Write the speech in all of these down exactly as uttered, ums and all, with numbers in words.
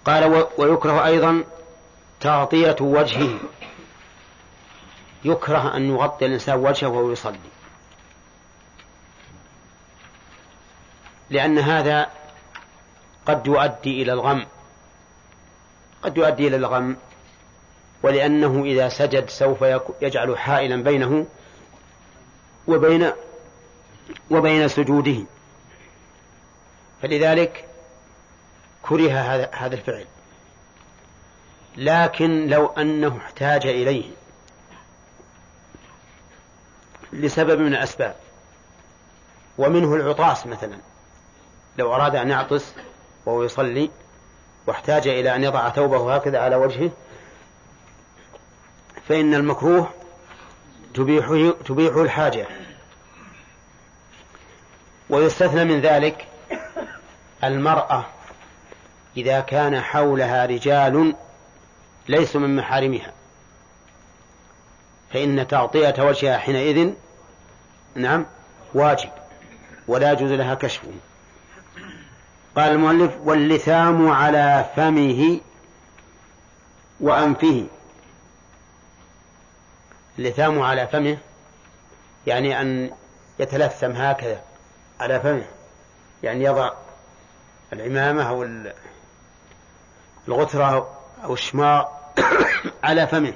قال ويكره أيضا تغطية وجهه، يكره أن يغطي الإنسان وجهه وهو يصلي، لأن هذا قد يؤدي إلى الغم قد يؤدي إلى الغم ولأنه إذا سجد سوف يجعل حائلا بينه وبين وبين سجوده، فلذلك كره هذا هذا الفعل. لكن لو أنه احتاج إليه لسبب من الأسباب، ومنه العطاس مثلا، لو أراد أن يعطس وهو يصلي واحتاج إلى أن يضع ثوبه هكذا على وجهه، فإن المكروه تبيح تبيح الحاجة. ويستثنى من ذلك المرأة إذا كان حولها رجال ليسوا من محارمها، فإن تغطية وجهها حينئذ نعم واجب ولا يجوز لها كشفه. قال المؤلف واللثام على فمه وأنفه. اللثام على فمه يعني أن يتلثم هكذا على فمه، يعني يضع العمامة أو الغترة أو الشماغ على فمه،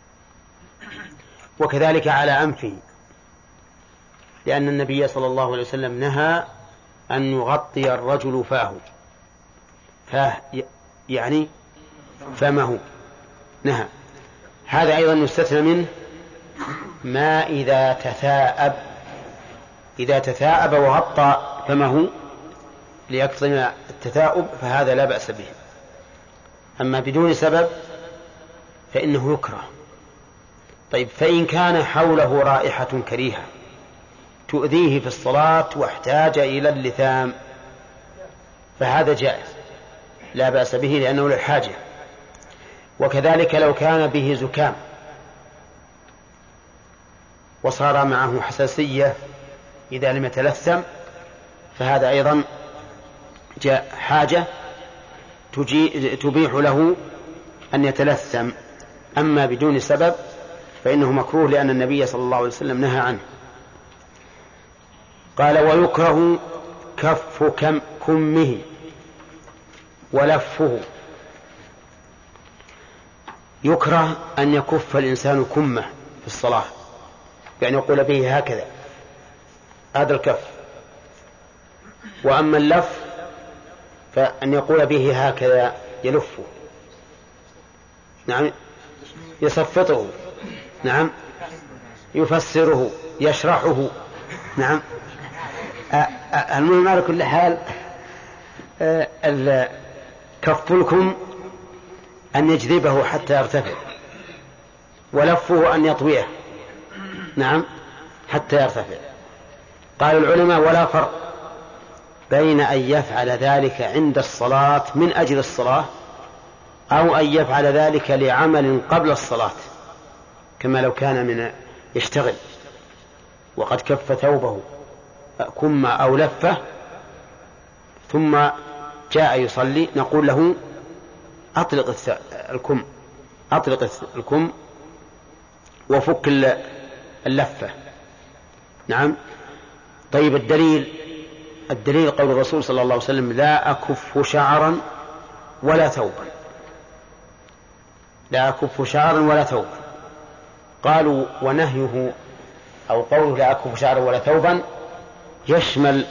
وكذلك على أنفه، لأن النبي صلى الله عليه وسلم نهى أن يغطي الرجل فاه، فاه يعني فمه نهى. هذا أيضا يستثنى منه ما إذا تثاءب إذا تثاءب وغطى فمه ليكتم التثاؤب فهذا لا بأس به، أما بدون سبب فإنه يكره. طيب فإن كان حوله رائحة كريهة تؤذيه في الصلاة واحتاج إلى اللثام فهذا جائز لا بأس به لأنه للحاجة. وكذلك لو كان به زكام وصار معه حساسية إذا لم يتلثم فهذا أيضا جاء حاجة تبيح له أن يتلثم، أما بدون سبب فإنه مكروه لأن النبي صلى الله عليه وسلم نهى عنه. قال ويكره كف كم كمه ولفه. يكره أن يكف الإنسان كمه في الصلاة، يعني يقول به هكذا هذا الكف. وأما اللف فأن يقول به هكذا يلفه، نعم يصفطه، نعم يفسره يشرحه، نعم. المهم على كل حال كف الكم أن يجذبه حتى يرتفع، ولفه أن يطويه نعم حتى يرتفع. قال العلماء ولا فرق بين أن يفعل ذلك عند الصلاة من أجل الصلاة أو أن يفعل ذلك لعمل قبل الصلاة، كما لو كان من يشتغل وقد كف ثوبه كم أو لفه ثم جاء يصلي نقول له أطلق الكم أطلق الكم وفك اللفة، نعم. طيب الدليل الدليل قول الرسول صلى الله عليه وسلم لا أكف شعرا ولا ثوبا، لا أكف شعرا ولا ثوبا. قالوا ونهيه أو قوله لا أكف شعرا ولا ثوبا يشمل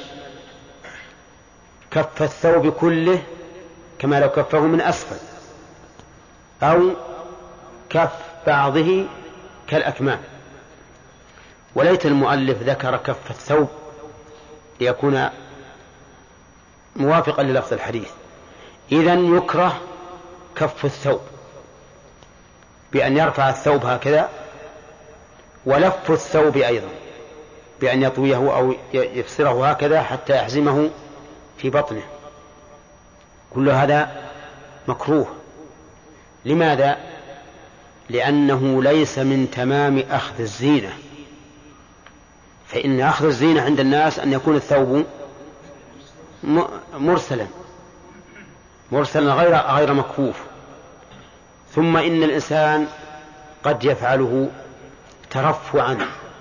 كف الثوب كله كما لو كفه من أسفل، أو كف بعضه كالأكمام. وليت المؤلف ذكر كف الثوب ليكون موافقا للفظ الحديث. إذن يكره كف الثوب بأن يرفع الثوب هكذا، ولف الثوب أيضا بأن يطويه أو يفسره هكذا حتى يحزمه في بطنه. كل هذا مكروه. لماذا؟ لأنه ليس من تمام أخذ الزينة، فإن أخذ الزينة عند الناس أن يكون الثوب مرسلا مرسلا غير غير مكفوف. ثم إن الإنسان قد يفعله ترفعا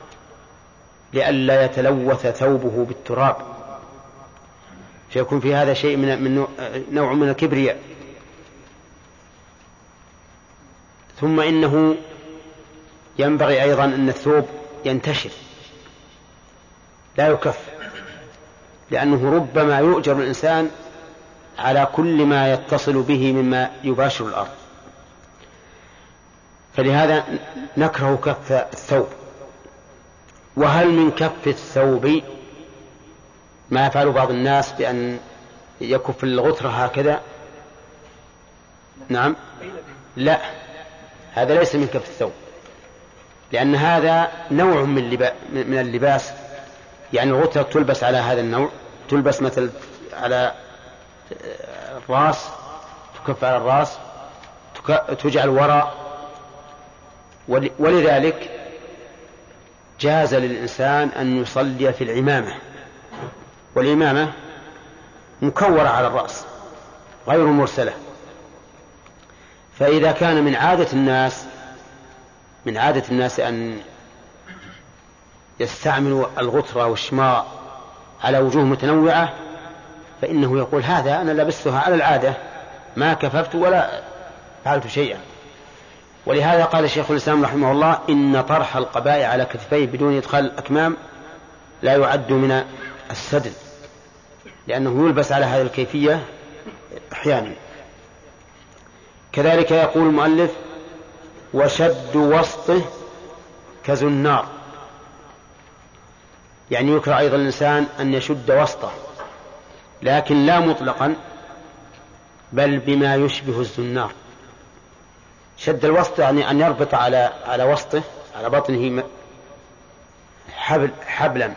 لئلا يتلوث ثوبه بالتراب، فيكون في هذا شيء من, من نوع من الكبرياء. ثم إنه ينبغي أيضا أن الثوب ينتشر لا يكف، لأنه ربما يؤجر الإنسان على كل ما يتصل به مما يباشر الأرض، فلهذا نكره كف الثوب. وهل من كف الثوب ما يفعل بعض الناس بأن يكف الغترة هكذا؟ نعم، لا، هذا ليس من كف الثوب، لأن هذا نوع من اللباس، يعني الغترة تلبس على هذا النوع، تلبس مثل على الرأس، تكف على الرأس، تجعل وراء، ولذلك جاز للإنسان أن يصلي في العمامة، والعمامة مكورة على الرأس غير مرسلة. فإذا كان من عادة الناس من عادة الناس أن يستعملوا الغترة والشماء على وجوه متنوعة، فإنه يقول هذا أنا لبستها على العادة، ما كففت ولا فعلت شيئا. ولهذا قال الشيخ الإسلام رحمه الله: إن طرح القباء على كتفيه بدون إدخال الأكمام لا يعد من السدل، لأنه يلبس على هذه الكيفية أحيانا. كذلك يقول المؤلف: وشد وسطه كزنار، يعني يكره أيضا الإنسان أن يشد وسطه، لكن لا مطلقا، بل بما يشبه الزنار. شد الوسط يعني أن يربط على على وسطه، على بطنه، حبل حبلا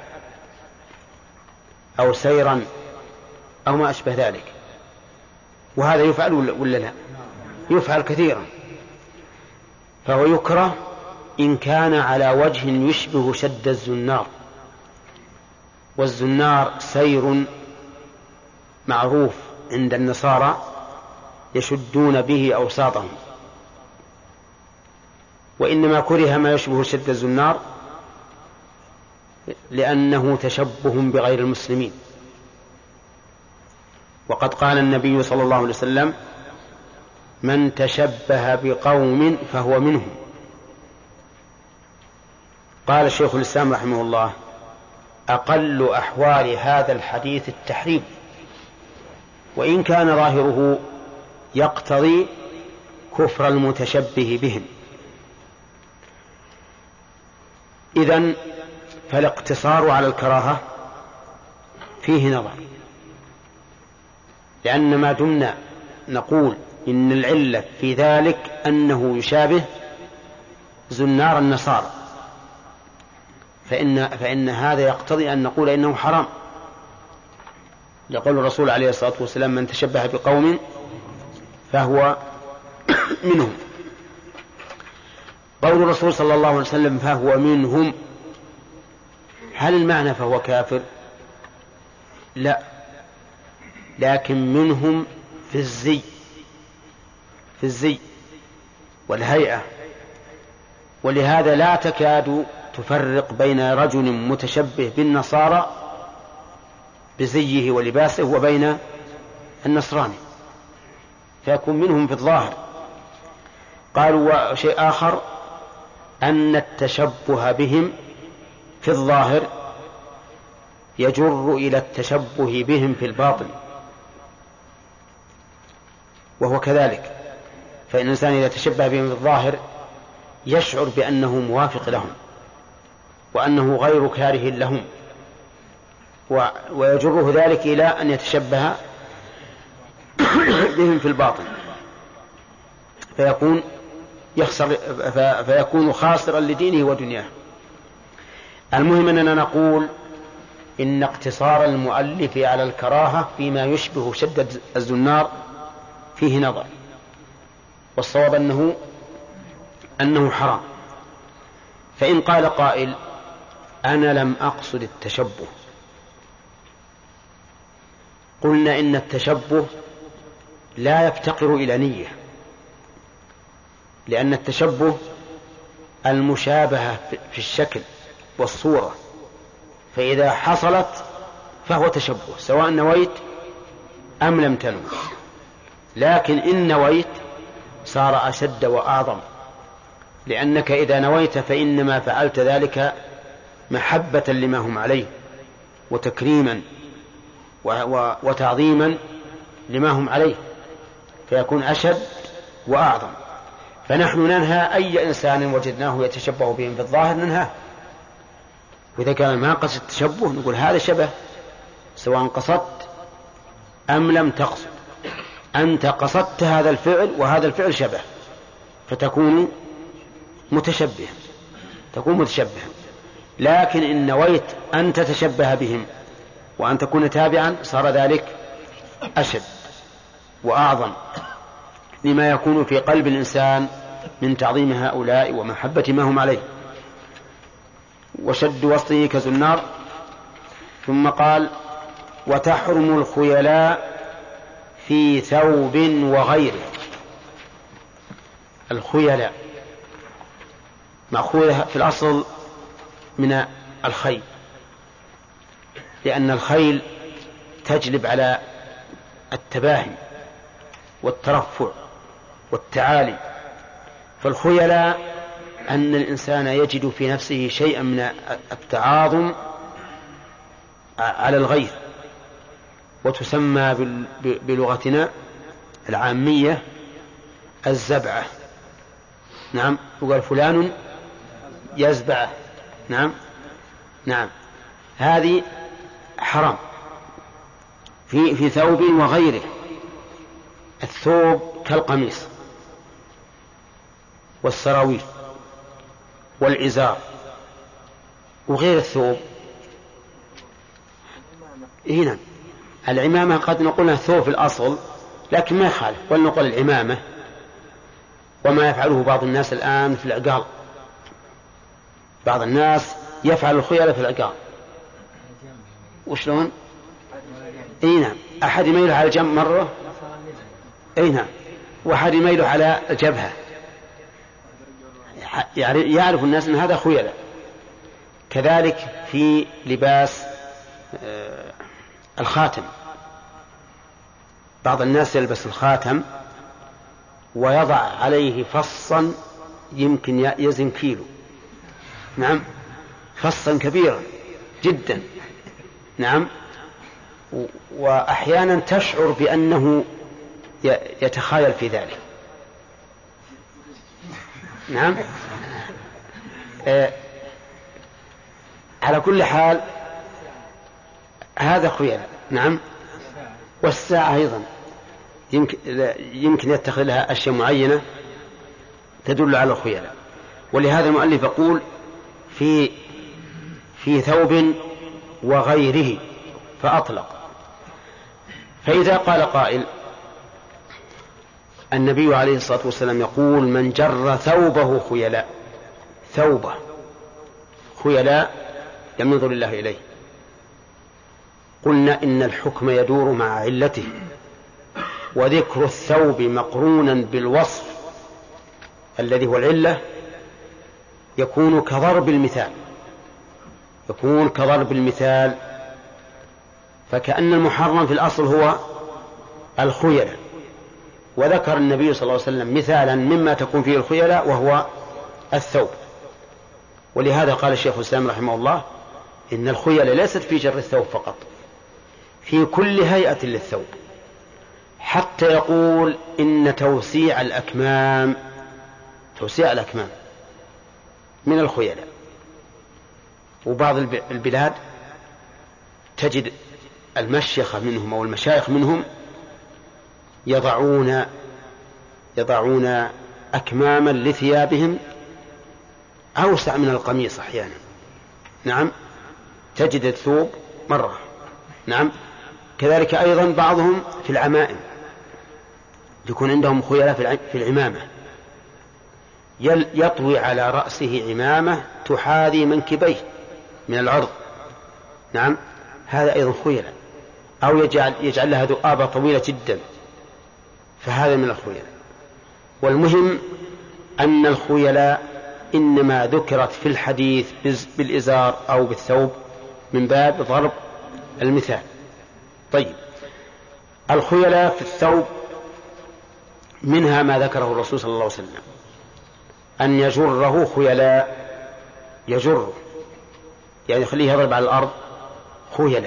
أو سيرا أو ما أشبه ذلك، وهذا يفعل ولا لا؟ يفعل كثيرا. فهو يكره إن كان على وجه يشبه شد الزنار، والزنار سير معروف عند النصارى يشدون به أوساطهم، وإنما كره ما يشبه شد الزنار لأنه تشبه بغير المسلمين. وقد قال النبي صلى الله عليه وسلم: من تشبه بقوم فهو منهم. قال الشيخ الإسلام رحمه الله: أقل أحوال هذا الحديث التحريم، وإن كان ظاهره يقتضي كفر المتشبه بهم. إذن فالاقتصار على الكراهة فيه نظر، لأن ما دمنا نقول إن العلة في ذلك أنه يشابه زنار النصارى، فإن, فإن هذا يقتضي أن نقول إنه حرام، يقول الرسول عليه الصلاة والسلام: من تشبه بقوم فهو منهم. قول الرسول صلى الله عليه وسلم فهو منهم، هل المعنى فهو كافر؟ لا، لكن منهم في الزي في الزي والهيئة. ولهذا لا تكاد تفرق بين رجل متشبه بالنصارى بزيه ولباسه وبين النصراني، فيكون منهم في الظاهر. قالوا وشيء آخر أن التشبه بهم في الظاهر يجر إلى التشبه بهم في الباطن، وهو كذلك. فإن الإنسان إذا تشبه بهم في الظاهر يشعر بأنه موافق لهم وأنه غير كاره لهم، ويجره ذلك إلى أن يتشبه بهم في الباطن، فيكون يخسر فيكون خاسرا لدينه ودنياه. المهم أننا نقول إن اقتصار المؤلف على الكراهة فيما يشبه شدة الزنار فيه نظر، والصواب أنه أنه حرام. فإن قال قائل: أنا لم أقصد التشبه، قلنا إن التشبه لا يفتقر إلى نية، لأن التشبه المشابهة في الشكل والصورة، فإذا حصلت فهو تشبه سواء نويت أم لم تنوي. لكن إن نويت صار أشد وأعظم، لأنك إذا نويت فإنما فعلت ذلك محبة لما هم عليه وتكريما وتعظيما لما هم عليه، فيكون أشد وأعظم. فنحن ننهى أي إنسان وجدناه يتشبه بهم في الظاهر ننهاه، وإذا كان ما قصد التشبه نقول هذا شبه سواء قصدت أم لم تقصد، أنت قصدت هذا الفعل وهذا الفعل شبه، فتكون متشبها تكون متشبها. لكن إن نويت أن تتشبه بهم وأن تكون تابعا صار ذلك أشد وأعظم لما يكون في قلب الإنسان من تعظيم هؤلاء ومحبة ما هم عليه. وشد وسطه كزنار. ثم قال وتحرم الخيلاء في ثوب وغيره. الخيلاء مأخوذة في الأصل من الخيل، لأن الخيل تجلب على التباهي والترفع والتعالي. فالخيلاء أن الإنسان يجد في نفسه شيئا من التعاظم على الغير، وتسمى بلغتنا العامية الزبعة. نعم، يقال فلان يزبعه. نعم نعم هذه حرام في في ثوب وغيره. الثوب كالقميص والسراويل والإزار وغير الثوب. هنا العمامة قد نقولها ثوب في الأصل لكن ما يخالف، ولنقول العمامة. وما يفعله بعض الناس الآن في العقال، بعض الناس يفعل الخيلاء في العقال. وشلون؟ اي نعم، أحد يميله على الجنب مرة، اي نعم، وأحد يميله على الجبهة، يعرف الناس أن هذا خيلاء. كذلك في لباس الخاتم، بعض الناس يلبس الخاتم ويضع عليه فصا يمكن يزن كيلو. نعم، فصا كبيرا جدا. نعم، وأحيانا تشعر بأنه يتخايل في ذلك. نعم. آه على كل حال هذا خيلاء. نعم. والساعة أيضا يمكن, يمكن يتخذ لها أشياء معينة تدل على الخيلاء. ولهذا المؤلف يقول في في ثوب وغيره فأطلق. فإذا قال قائل النبي عليه الصلاة والسلام يقول من جر ثوبه خيلاء، ثوبه خيلاء لم ينظر الله إليه، قلنا إن الحكم يدور مع علته، وذكر الثوب مقرونا بالوصف الذي هو العلة يكون كضرب المثال يكون كضرب المثال فكأن المحرم في الأصل هو الخيلاء، وذكر النبي صلى الله عليه وسلم مثالا مما تكون فيه الخيلاء وهو الثوب. ولهذا قال الشيخ الإسلام رحمه الله إن الخيلاء ليست في جر الثوب فقط، في كل هيئة للثوب، حتى يقول إن توسيع الأكمام توسيع الأكمام من الخيلاء. وبعض البلاد تجد المشيخة منهم أو المشايخ منهم يضعون يضعون أكماما لثيابهم أوسع من القميص أحيانا. نعم، تجد الثوب مرة. نعم، كذلك أيضا بعضهم في العمائم يكون عندهم خيلاء في العمامة، يطوي على رأسه عمامة تحاذي منكبيه من العرض. نعم، هذا أيضا خيلاء. أو يجعل, يجعل لها ذؤابة طويلة جدا فهذا من الخيلاء. والمهم أن الخيلاء إنما ذكرت في الحديث بالإزار أو بالثوب من باب ضرب المثال. طيب، الخيلاء في الثوب منها ما ذكره الرسول صلى الله عليه وسلم أن يجره خيلاء، يجره يعني يخليه يضرب على الأرض خيلاء.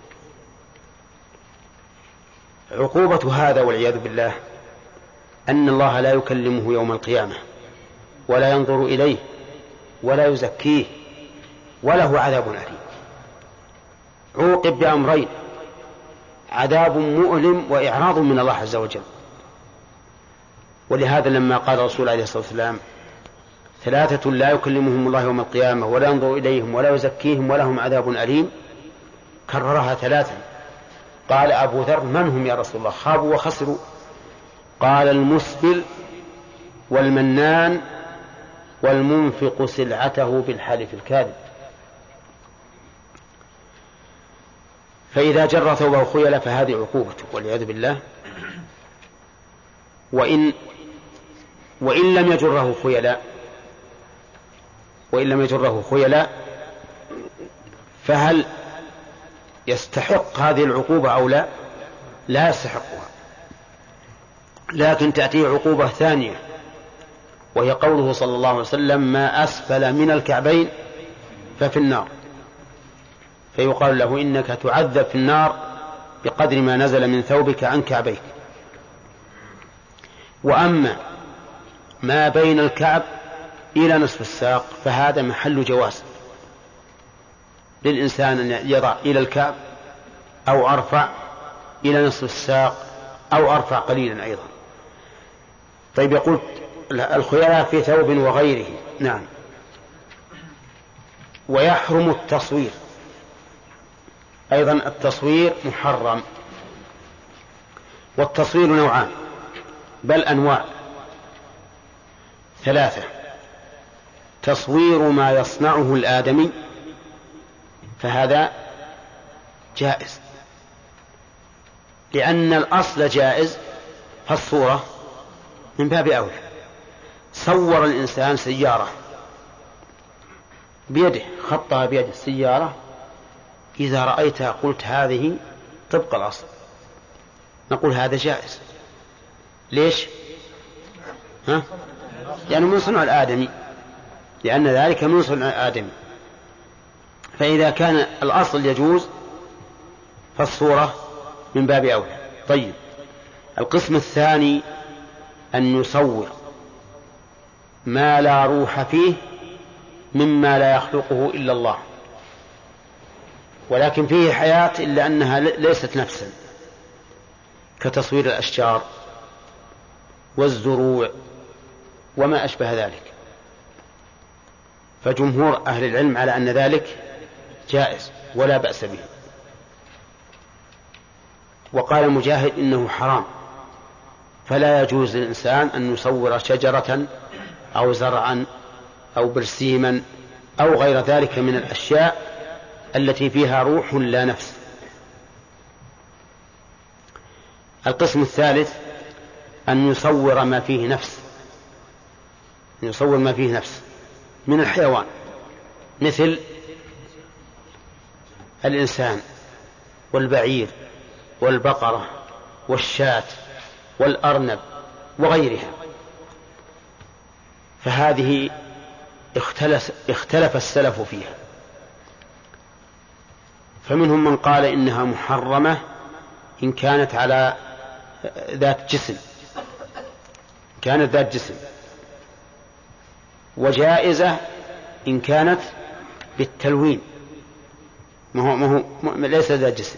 عقوبة هذا والعياذ بالله أن الله لا يكلمه يوم القيامة ولا ينظر إليه ولا يزكيه وله عذاب أليم. عوقب بأمرين: عذاب مؤلم وإعراض من الله عز وجل. ولهذا لما قال الرسول عليه الصلاة والسلام: ثلاثة لا يكلمهم الله يوم القيامة ولا ينظر إليهم ولا يزكيهم ولهم عذاب أليم، كررها ثلاثا. قال أبو ذر: من هم يا رسول الله؟ خابوا وخسروا. قال: المسبل والمنان والمنفق سلعته بالحلف الكاذب. فإذا جر ثوبه خيلا فهذه عقوبته والعياذ بالله. وإن وإن لم يجره خيلا وإن لم يجره خيلا فهل يستحق هذه العقوبة أو لا؟ لا يستحقها، لكن تأتيه عقوبة ثانية، وهي قوله صلى الله عليه وسلم: ما أسفل من الكعبين ففي النار. فيقال له: إنك تعذب في النار بقدر ما نزل من ثوبك عن كعبيك. وأما ما بين الكعب إلى نصف الساق فهذا محل جواز للإنسان أن يضع إلى الكعب أو أرفع إلى نصف الساق أو أرفع قليلا أيضا. طيب، يقول الخيلاء في ثوب وغيره. نعم. ويحرم التصوير أيضا، التصوير محرم. والتصوير نوعان بل أنواع ثلاثة: تصوير ما يصنعه الآدمي فهذا جائز لأن الأصل جائز، فالصورة من باب أولى. صور الإنسان سيارة بيده، خطها بيده السيارة، إذا رأيتها قلت هذه طبق الأصل، نقول هذا جائز. ليش؟ ها؟ يعني من صنع الآدمي، لأن ذلك من صنع الآدمي. فإذا كان الأصل يجوز فالصورة من باب أولى. طيب، القسم الثاني أن يصور ما لا روح فيه مما لا يخلقه إلا الله، ولكن فيه حياة إلا أنها ليست نفسا، كتصوير الأشجار والزروع وما أشبه ذلك. فجمهور أهل العلم على أن ذلك جائز ولا بأس به. وقال مجاهد إنه حرام، فلا يجوز للإنسان أن يصور شجرة أو زرعا أو برسيما أو غير ذلك من الأشياء التي فيها روح لا نفس. القسم الثالث أن يصور ما فيه نفس، أن يصور ما فيه نفس من الحيوان، مثل الإنسان والبعير والبقرة والشاة والأرنب وغيرها. فهذه اختلف, اختلف السلف فيها، فمنهم من قال إنها محرمة إن كانت على ذات جسم، كانت ذات جسم، وجائزة إن كانت بالتلوين، ما هو, ما هو ليس ذات جسم.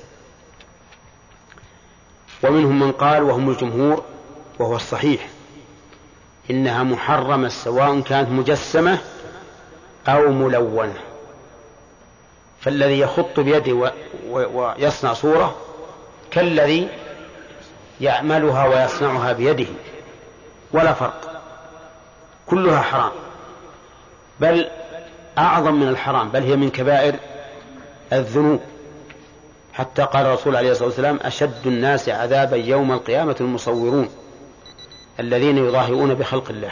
ومنهم من قال وهم الجمهور وهو الصحيح إنها محرمة سواء كانت مجسمة أو ملونة. فالذي يخط بيده ويصنع صورة كالذي يعملها ويصنعها بيده، ولا فرق، كلها حرام، بل أعظم من الحرام، بل هي من كبائر الذنوب، حتى قال الرسول عليه الصلاة والسلام: أشد الناس عذابا يوم القيامة المصورون الذين يظاهرون بخلق الله.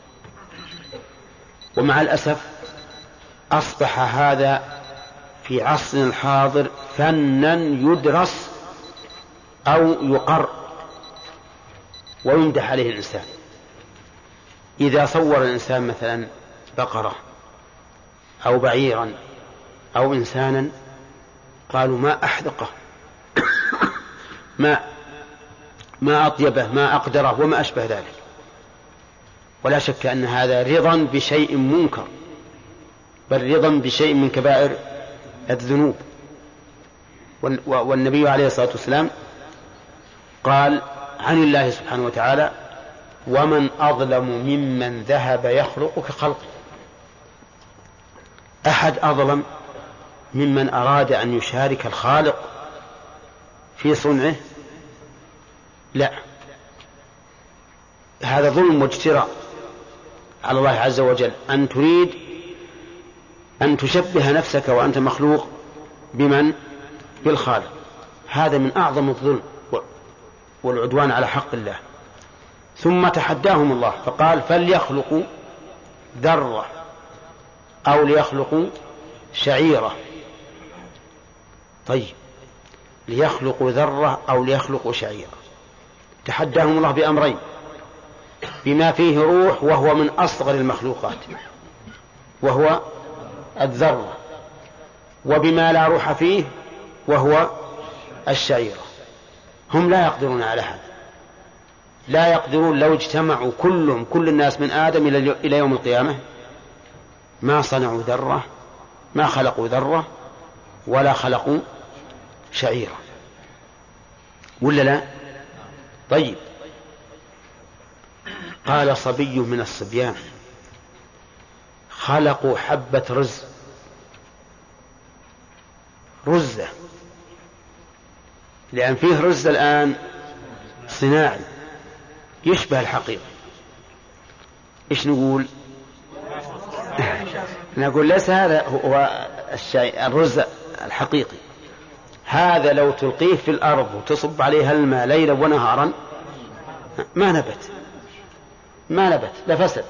ومع الأسف أصبح هذا في عصرنا الحاضر فنا يدرس أو يقر ويمدح عليه الإنسان. إذا صور الإنسان مثلا بقرة أو بعيرا أو إنسانا قالوا: ما أحدقه ما ما أطيبه ما أقدره وما أشبه ذلك. ولا شك أن هذا رضا بشيء منكر، بل رضا بشيء من كبائر الذنوب. والنبي عليه الصلاة والسلام قال عن الله سبحانه وتعالى: ومن أظلم ممن ذهب يخلق كخلقه. أحد أظلم ممن أراد أن يشارك الخالق في صنعه؟ لا، هذا ظلم واجتراء على الله عز وجل، أن تريد أن تشبه نفسك وأنت مخلوق بمن؟ بالخالق. هذا من أعظم الظلم والعدوان على حق الله. ثم تحداهم الله فقال: فليخلقوا ذرة أو ليخلقوا شعيرة. طيب، ليخلقوا ذرة أو ليخلقوا شعيرة، تحداهم الله بأمرين: بما فيه روح وهو من أصغر المخلوقات وهو الذرة، وبما لا روح فيه وهو الشعيرة. هم لا يقدرون على هذا، لا يقدرون. لو اجتمعوا كلهم كل الناس من آدم إلى يوم القيامة ما صنعوا ذرة، ما خلقوا ذرة ولا خلقوا شعيرة، ولا لا؟ طيب، قال صبي من الصبيان: خلقوا حبة رز، رزة، لأن فيه رز الآن صناعي يشبه الحقيقة. إيش نقول؟ نقول ليس هذا هو الشيء الرز الحقيقي، هذا لو تلقيه في الأرض وتصب عليها الماء ليلا ونهارا ما نبت ما نبت لفسد.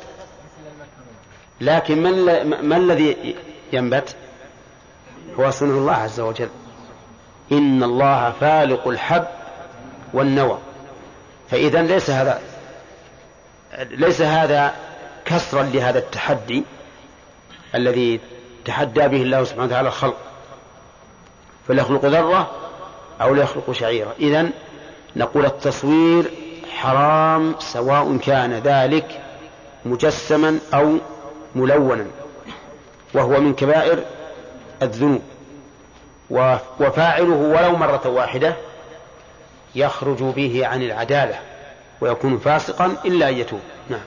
لكن ما الذي ينبت؟ هو صنع الله عز وجل. إن الله فالق الحب والنوى. فإذا ليس هذا ليس هذا كسرا لهذا التحدي الذي تحدى به الله سبحانه وتعالى الخلق: فليخلق ذرة أو ليخلق شعيرة. إذن نقول التصوير حرام سواء كان ذلك مجسما أو ملونا، وهو من كبائر الذنوب، وفاعله ولو مرة واحدة يخرج به عن العدالة ويكون فاسقا إلا أن يتوب. نعم.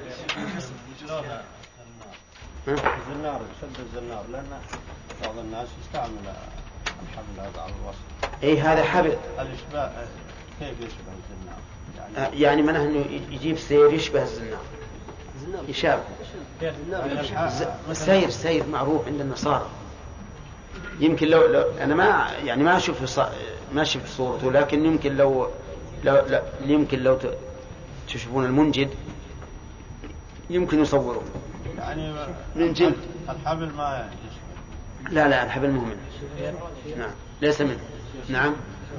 الزنار يشد الزنار، لأن بعض الناس يستعمل الحبل هذا على الوصل. أي هذا حبل. الإشباع كيف يشبه الزنار؟ يعني, يعني منه أنه يجيب سير يشبه الزنار، يشابه السير. سير معروف عند النصارى. يمكن لو, لو أنا ما يعني ما أشوف ما شفت صورته، لكن يمكن لو لو لا يمكن لو تشوفون المنجد يمكن يصورون. يعني من جلد الحبل ما يشبه. لا لا الحبل مو منه. نعم ليس منه. نعم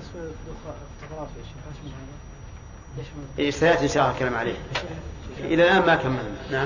سيأتي إن شاء الله الكلام عليه. إلى الآن ما كملنا. نعم.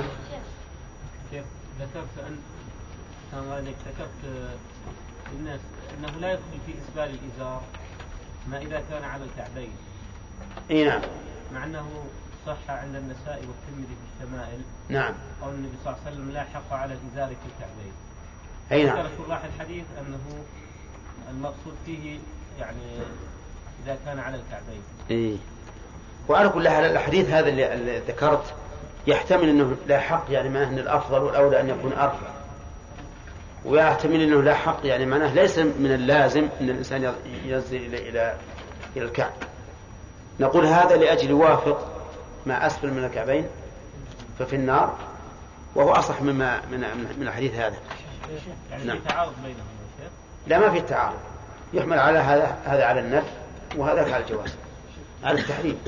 ذكرت أن كما ذكرت الناس أنه لا يدخل في إسبال الإزار ما إذا كان على الكعبين. إيه نعم. مع أنه صح عند النسائي والترمذي في الشمائل. نعم. قول النبي صلى الله عليه وسلم: لا حق على الإزار في الكعبين. أي نعم. ذكر شراح الحديث أنه المقصود فيه يعني إذا كان على الكعبين. إيه. وعلى كل حال الحديث هذا اللي ذكرت يحتمل أنه لا حق، يعني معناه أن الأفضل والأولى أن يكون أرفع، ويحتمل أنه لا حق يعني معناه ليس من اللازم أن الإنسان ينزل إلى إلى إلى الكعب. نقول هذا لأجل يوافق ما أسفل من الكعبين ففي النار، وهو أصح مما من من الحديث هذا. يعني نعم. في تعارض بينهم يا شيخ؟ لا ما في تعارض، يحمل على هذا هذا على النفي وهذا على الجواز على التحريم.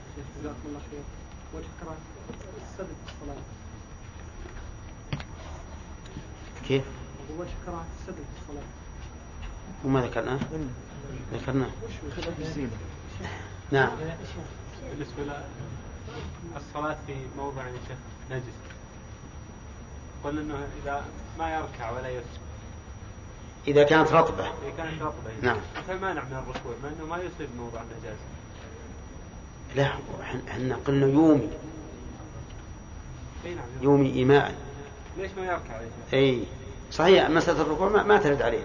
كيف؟ وجه كراهة السبب في الصلاة. وما ذكرناه؟ ذكرناه. نعم. بالنسبة للصلاة في موضع نجس قلنا إنه إذا ما يركع ولا يسجد إذا كانت رطبة. إذا كانت رطبة. نعم. فالمانع من الركوع مع إنه ما يصيب موضع النجاسة. لا احنا قلنا يومي. أي نعم. يومي إيماء. ليش ما يركع؟ أي صحيح مسألة الركوع ما, ما ترد علينا.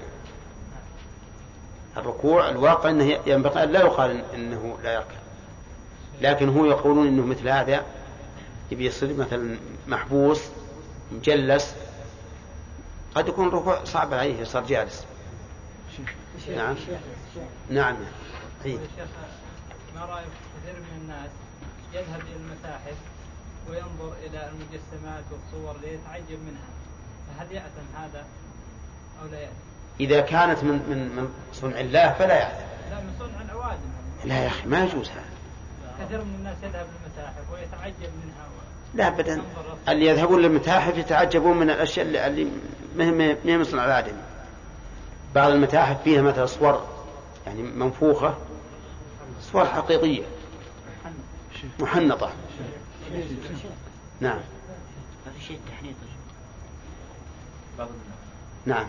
الركوع الواقع أنه ينبغي أن لا يقال إنه لا يركع، لكن هو يقولون إنه مثل هذا يبي يصير مثلا محبوس مجلس قد يكون الركوع صعب عليه صار جالس. نعم نعم. أي. ما رأيك كثير من الناس يذهب إلى المتاحف وينظر إلى المجسمات والصور ليتعجب منها، فهل يأثم هذا أو لا يأثم؟ إذا كانت من من من صنع الله فلا يأثم. لا من صنع العوادم. لا يا أخي ما يجوز هذا. كثير من الناس يذهب للمتاحف ويتعجب منها و... لا أبدا. اللي يذهبون للمتاحف يتعجبون من الأشياء اللي مهمة من صنع العادم. بعض المتاحف فيها مثلا صور يعني منفوخة، صور حقيقية محنطة. نعم. ما في شيء تحنيط. بعض الناس. نعم.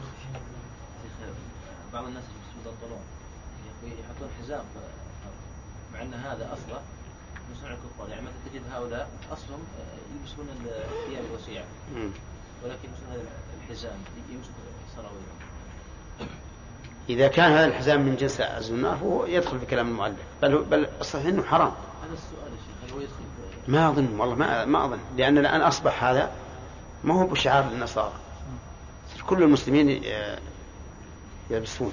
بعض الناس يلبسون الطلون يحطون حزام مع أن هذا أصله من صنع الكفار، يعني مثلا تجد هؤلاء أصلهم يلبسون الثياب الوسيعة ولكن يلبسون هذا الحزام يمسك سراويلهم. إذا كان هذا الحزام من جنس الزنار فهو يدخل في كلام المؤلف، بل بل الصحيح إنه حرام. هذا السؤال يا شيخ، هل هو يدخل؟ ما أظن والله ما ما أظن، لأن الآن أصبح هذا ما هو بشعار للنصارى، كل المسلمين يلبسون.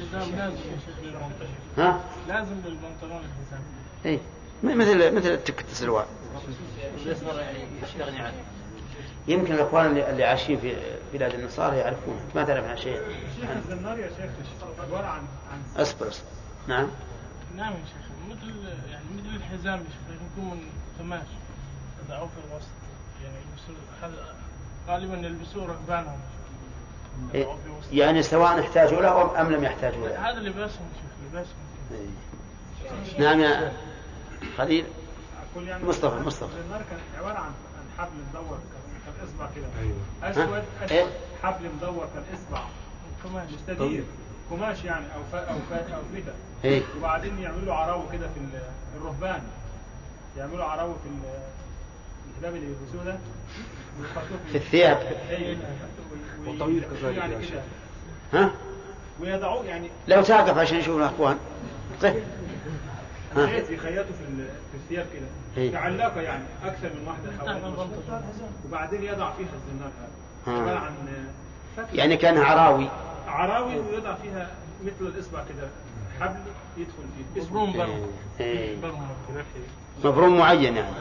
ها؟ لازم للبنطلون الحزام. إيه مثل مثل التكت السلوار. يستغني عنه. يمكن الأخوان اللي, اللي عايشين في بلاد النصارى يعرفون، ما تعرف عن شيء. شيخ الزنار يا شيخ عبارة عن عن أصبر أصبر. نعم. نعم يا شيخ مثل يعني مثل الحزام يا شيخ يكون من قماش يضعوه في الوسط، يعني هذا غالبا يلبسوه ركبانهم. إيه؟ يعني سواء احتاجوا له أم لم يحتاجوا له. هذا لباسهم شيخ لباسهم. إيه؟ نعم يا خليل. يعني مصطفى مصطفى. الزنار كان عبارة عن حبل مدور كالإصبع كده. أسود أسود إيه؟ حبل مدور كالإصبع. قماش مستدير. قماش يعني أو ف أو ف أو فدا. إيه؟ وبعدين يعملوا عراوة كده في الرهبان. يعملوا عراوة في الكلاب اللي يلبسوه ده. في الثياب. وطويل يعني كده. ها؟ ويضعوه يعني. لو تقف عشان يشوفوا الأخوان. طيب. خيط يخيطوا في في الثياب كده. إيه؟ كعلاقة يعني أكثر من واحدة حوالين. وبعدين يضع فيها الزنار هذا. عبارة عن. يعني كانها عراوي. عراوي ويضع فيها مثل الإصبع كده حبل يدخل فيه. مبروم برم. إيه؟ مبروم معين يعني.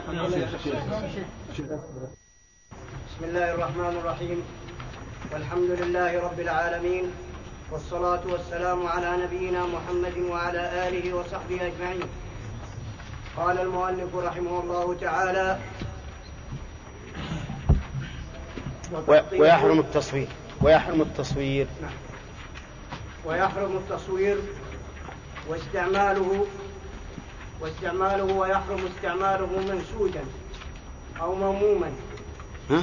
بسم الله الرحمن الرحيم، والحمد لله رب العالمين، والصلاة والسلام على نبينا محمد وعلى آله وصحبه أجمعين. قال المؤلف رحمه الله تعالى: ويحرم التصوير ويحرم التصوير ويحرم التصوير واستعماله واستعماله ويحرم استعماله منسوجا أو مموما. ها؟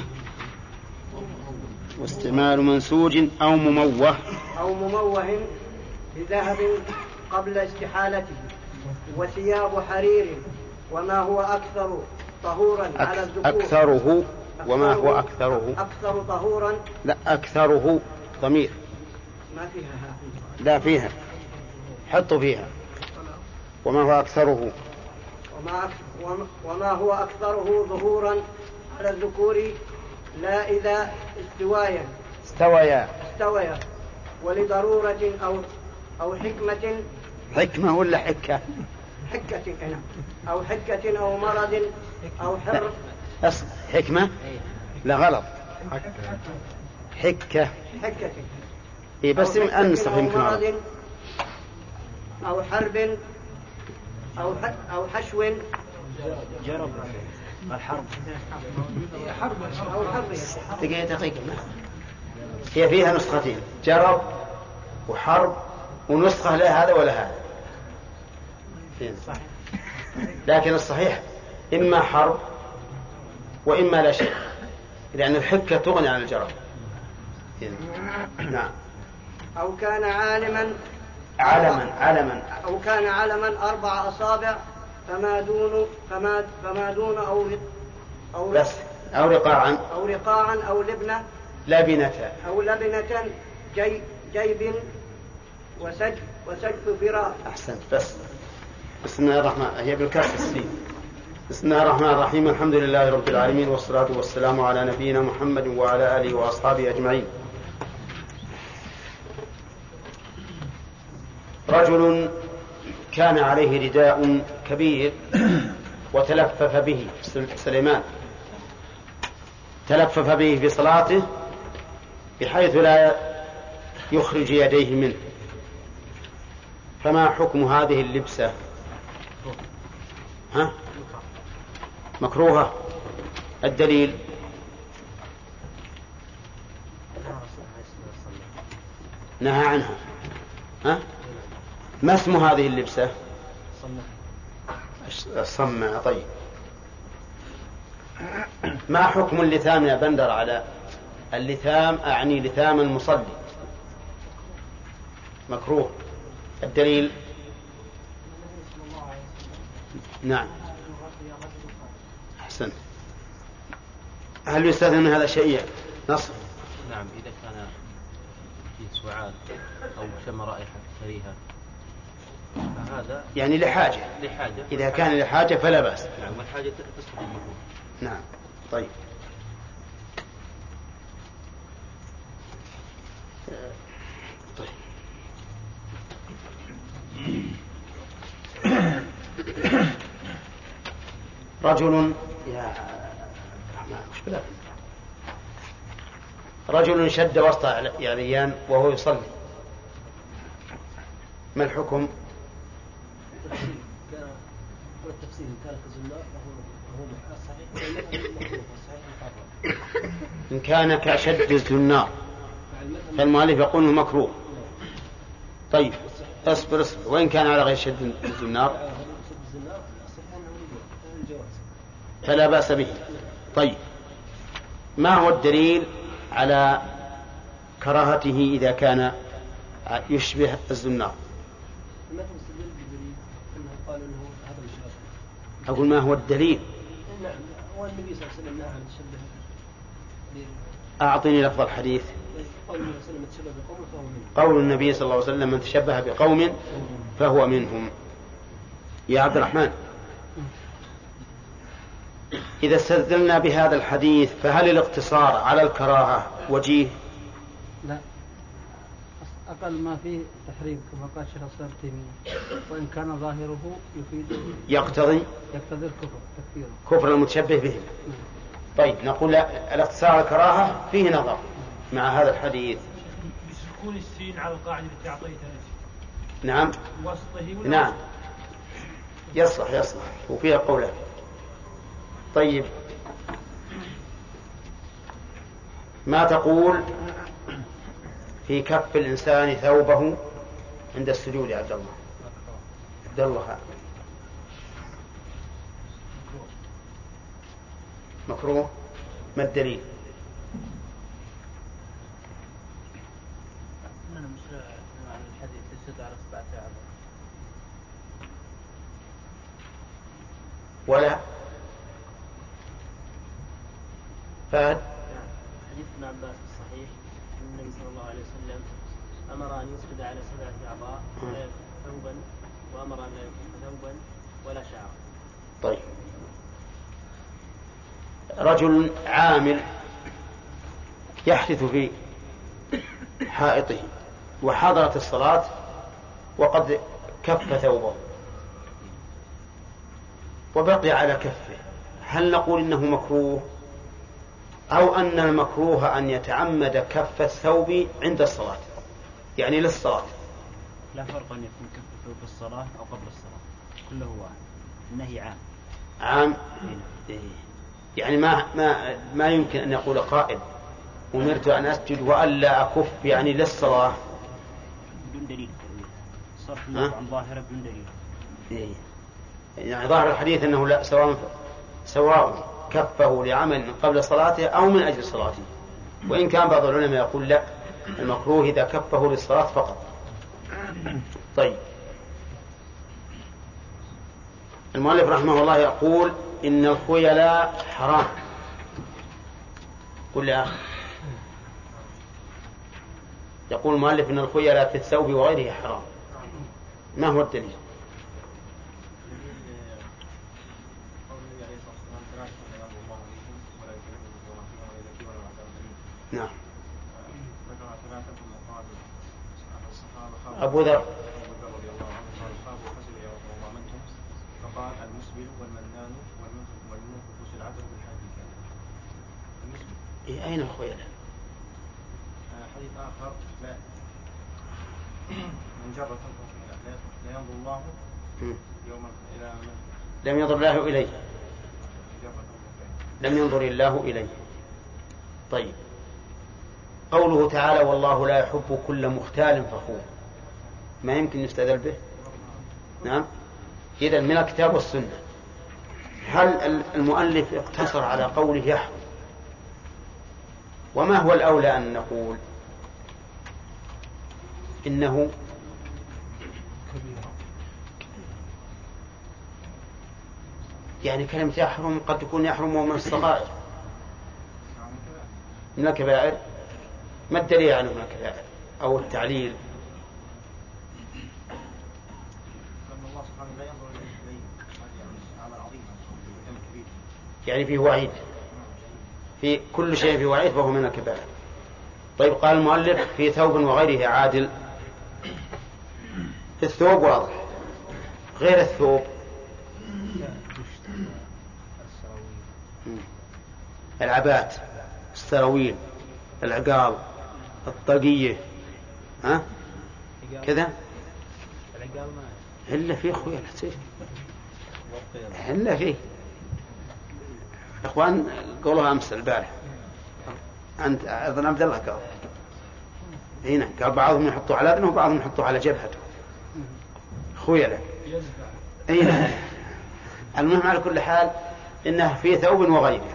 واستعمال منسوج أو مموه أو مموه بذهب قبل استحالته، وثياب حرير وما هو أكثر طهورا على الذكور. أكثره وما هو أكثره أكثر طهورا. لا أكثره ضمير ما فيها. لا فيها، حطوا فيها. وما هو أكثره وما, وما هو أكثره ظهورا على الذكور لا إذا استوايا استويا استويا ولضرورة أو أو حكمة. حكمة ولا حكة؟ حكة هنا أو حكة أو مرض أو حر. أصل حكمة لا غلط، حكة حكة إيه بس أنصف يمكن مرض أو حرب أو أو حشو جرب الحرب أو حرب. دقيقة دقيقة هي فيها نسختين، جرب وحرب، ونسخة لا هذا ولا هذا، لكن الصحيح إما حرب وإما لا شيء، لأن الحكة تغني عن الجرب. نعم. أو كان عالما علما علما أو كان علما أربع أصابع فما دون فما فما دون أو أو بس أو رقاعا أو رقاعا أو لبنة لبنة أو لبنة جي جيب وسج وسجف فراء. أحسنت. بس بسم الله الرحمن هي بالكسر السين. بسم الله الرحمن الرحيم. الحمد لله رب العالمين، والصلاة والسلام على نبينا محمد وعلى آله وأصحابه أجمعين. رجل كان عليه رداء كبير وتلفف به، سليمان تلفف به في صلاته بحيث لا يخرج يديه منه، فما حكم هذه اللبسة؟ ها؟ مكروهة. الدليل؟ نهى عنها. ها؟ ما اسم هذه اللبسة؟ الصمة. طيب، ما حكم اللثام يا بندر على اللثام؟ أعني لثام المصلي. مكروه. الدليل؟ نعم. أحسن. هل يستثنى من هذا شيء؟ نصر. نعم، إذا كان في سعال أو شم رائحة كريهة فهذا يعني لحاجة. لحاجة إذا كان لحاجة فلا بأس. نعم، والحاجة تسقط المكروه. نعم. طيب. طيب. رجل يا مش بلا رجل شد وسط يعليان وهو يصلي، ما الحكم؟ والتفسير كان كزنا وهو صحيح. إن كان كشد الزنار فالمؤلف يقول انه مكروه. طيب اصبر اصبر. وإن كان على غير شد الزنار فلا بأس به. طيب، ما هو الدليل على كراهته إذا كان يشبه الزنار؟ أقول ما هو الدليل؟ نعم، هو النبي صلى الله عليه وسلم نهى عن تشبه. أعطني لفظ الحديث. قول النبي صلى الله عليه وسلم من تشبه بقوم فهو منهم. يا عبد الرحمن، إذا استدلنا بهذا الحديث فهل الاقتصار على الكراهة وجيه؟ لا، أقل ما فيه تحريم كما قال شيخ الإسلام ابن تيمية، وإن كان ظاهره يفيد يقتضي يقتضي الكفر تكفيره كفر المتشبه به. طيب، نقول الاقتصار على الكراهة فيه نظر مع هذا الحديث. بسكون السين على القاعدة التي أعطيتها. نعم. وسطه نعم، يصلح يصلح وفيها قوله. طيب، ما تقول في كف الإنسان ثوبه عند السجود يا عبد الله؟ عبد الله، مكروه. ما الدليل؟ أنا مش عن الحديث يسد على سبعة أعضاء ولا فهد. حديث ابن عباس الصحيح أن النبي صلى الله عليه وسلم أمر أن يسجد على سبعة أعضاء ولا يكف ثوبا، وأمر أن لا يكف ثوبا ولا شعرا. طيب، رجل عامل يحدث في حائطه وحضرت الصلاة وقد كف ثوبه وبقي على كفه، هل نقول إنه مكروه أو أن المكروه أن يتعمد كف الثوب عند الصلاة، يعني للصلاة لا فرق أن يكون كفه في الصلاة أو قبل الصلاة، كله واحد، النهي عام. عام. يعني ما ما ما يمكن أن يقول قائل أمرت أن أسجد وألا أكف يعني للصلاة بدون دليل، صرف النص عن ظاهرة بدون دليل. إيه. يعني ظاهر الحديث أنه لا سواء سواء كفه لعمل قبل صلاته أو من أجل صلاته، وإن كان بعض العلماء يقول لا، المكروه إذا كفه للصلاة فقط. طيب، المؤلف رحمه الله يقول إن الخيلاء حرام. قل يا أخي. يقول المؤلف إن الخيلاء في الثوب وغيره حرام. ما هو الدليل؟ نعم. أبو ذر فقال المسبل والمنان والمنفق سلعته بالحديث. إيه أين الخيلاء؟ حديث آخر لا من جر لا ينظر الله يوم إلى من لم ينظر الله إليه، لم ينظر الله إليه. طيب، قوله تعالى والله لا يحب كل مختال فخور، ما يمكن يستدل به؟ نعم. إذن من الكتاب والسنة. هل المؤلف اقتصر على قوله يحب؟ وما هو الأولى أن نقول إنه يعني كلمة يحرم قد تكون يحرم من الصغائر، من الكبائر. ما الدليل عنه من الكبائر أو التعليل؟ يعني فيه وعيد، في كل شيء فيه وعيد فهو من الكبائر. طيب، قال المؤلف في ثوب وغيره عادل. في الثوب واضح، غير الثوب العبات، السراويل، العقال، الطاقية، ها كذا. العقال ما هلا فيه خويا هلا فيه اخوان قولها امس البارح انت اظن عبد الله قال هنا، قال بعضهم يحطوا على اذنه وبعضهم يحطوا على جبهته خويا. اي نعم. المهم على كل حال انه في ثوب وغيره.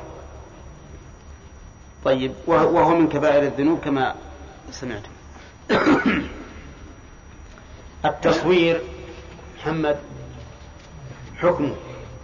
طيب، وهو من كبائر الذنوب كما سمعتم. التصوير محمد حكمه؟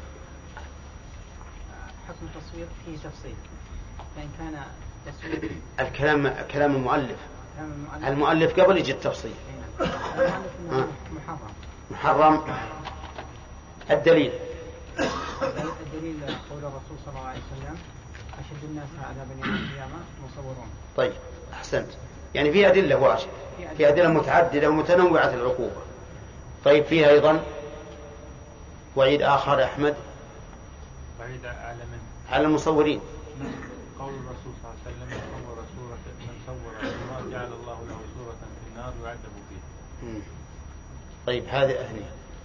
حكم التصوير فيه تفصيل، فإن كان تصوير الكلام كلام المؤلف، كلام المؤلف, المؤلف قبل يجي التفصيل. المؤلف محرم. محرم. الدليل الدليل قول الرسول صلى الله عليه وسلم أشد الناس عذابا يوم القيامة مصورون. طيب، أحسنت. يعني في أدلة واجب، في أدلة متعددة ومتنوعة العقوبة. طيب، فيها أيضا وعيد آخر أحمد، وعيد على من؟ على المصورين. قول الرسول صلى الله عليه وسلم من صور صورة من صور صورة جعل الله له صورة في النار يعذب فيها. طيب، هذه أهني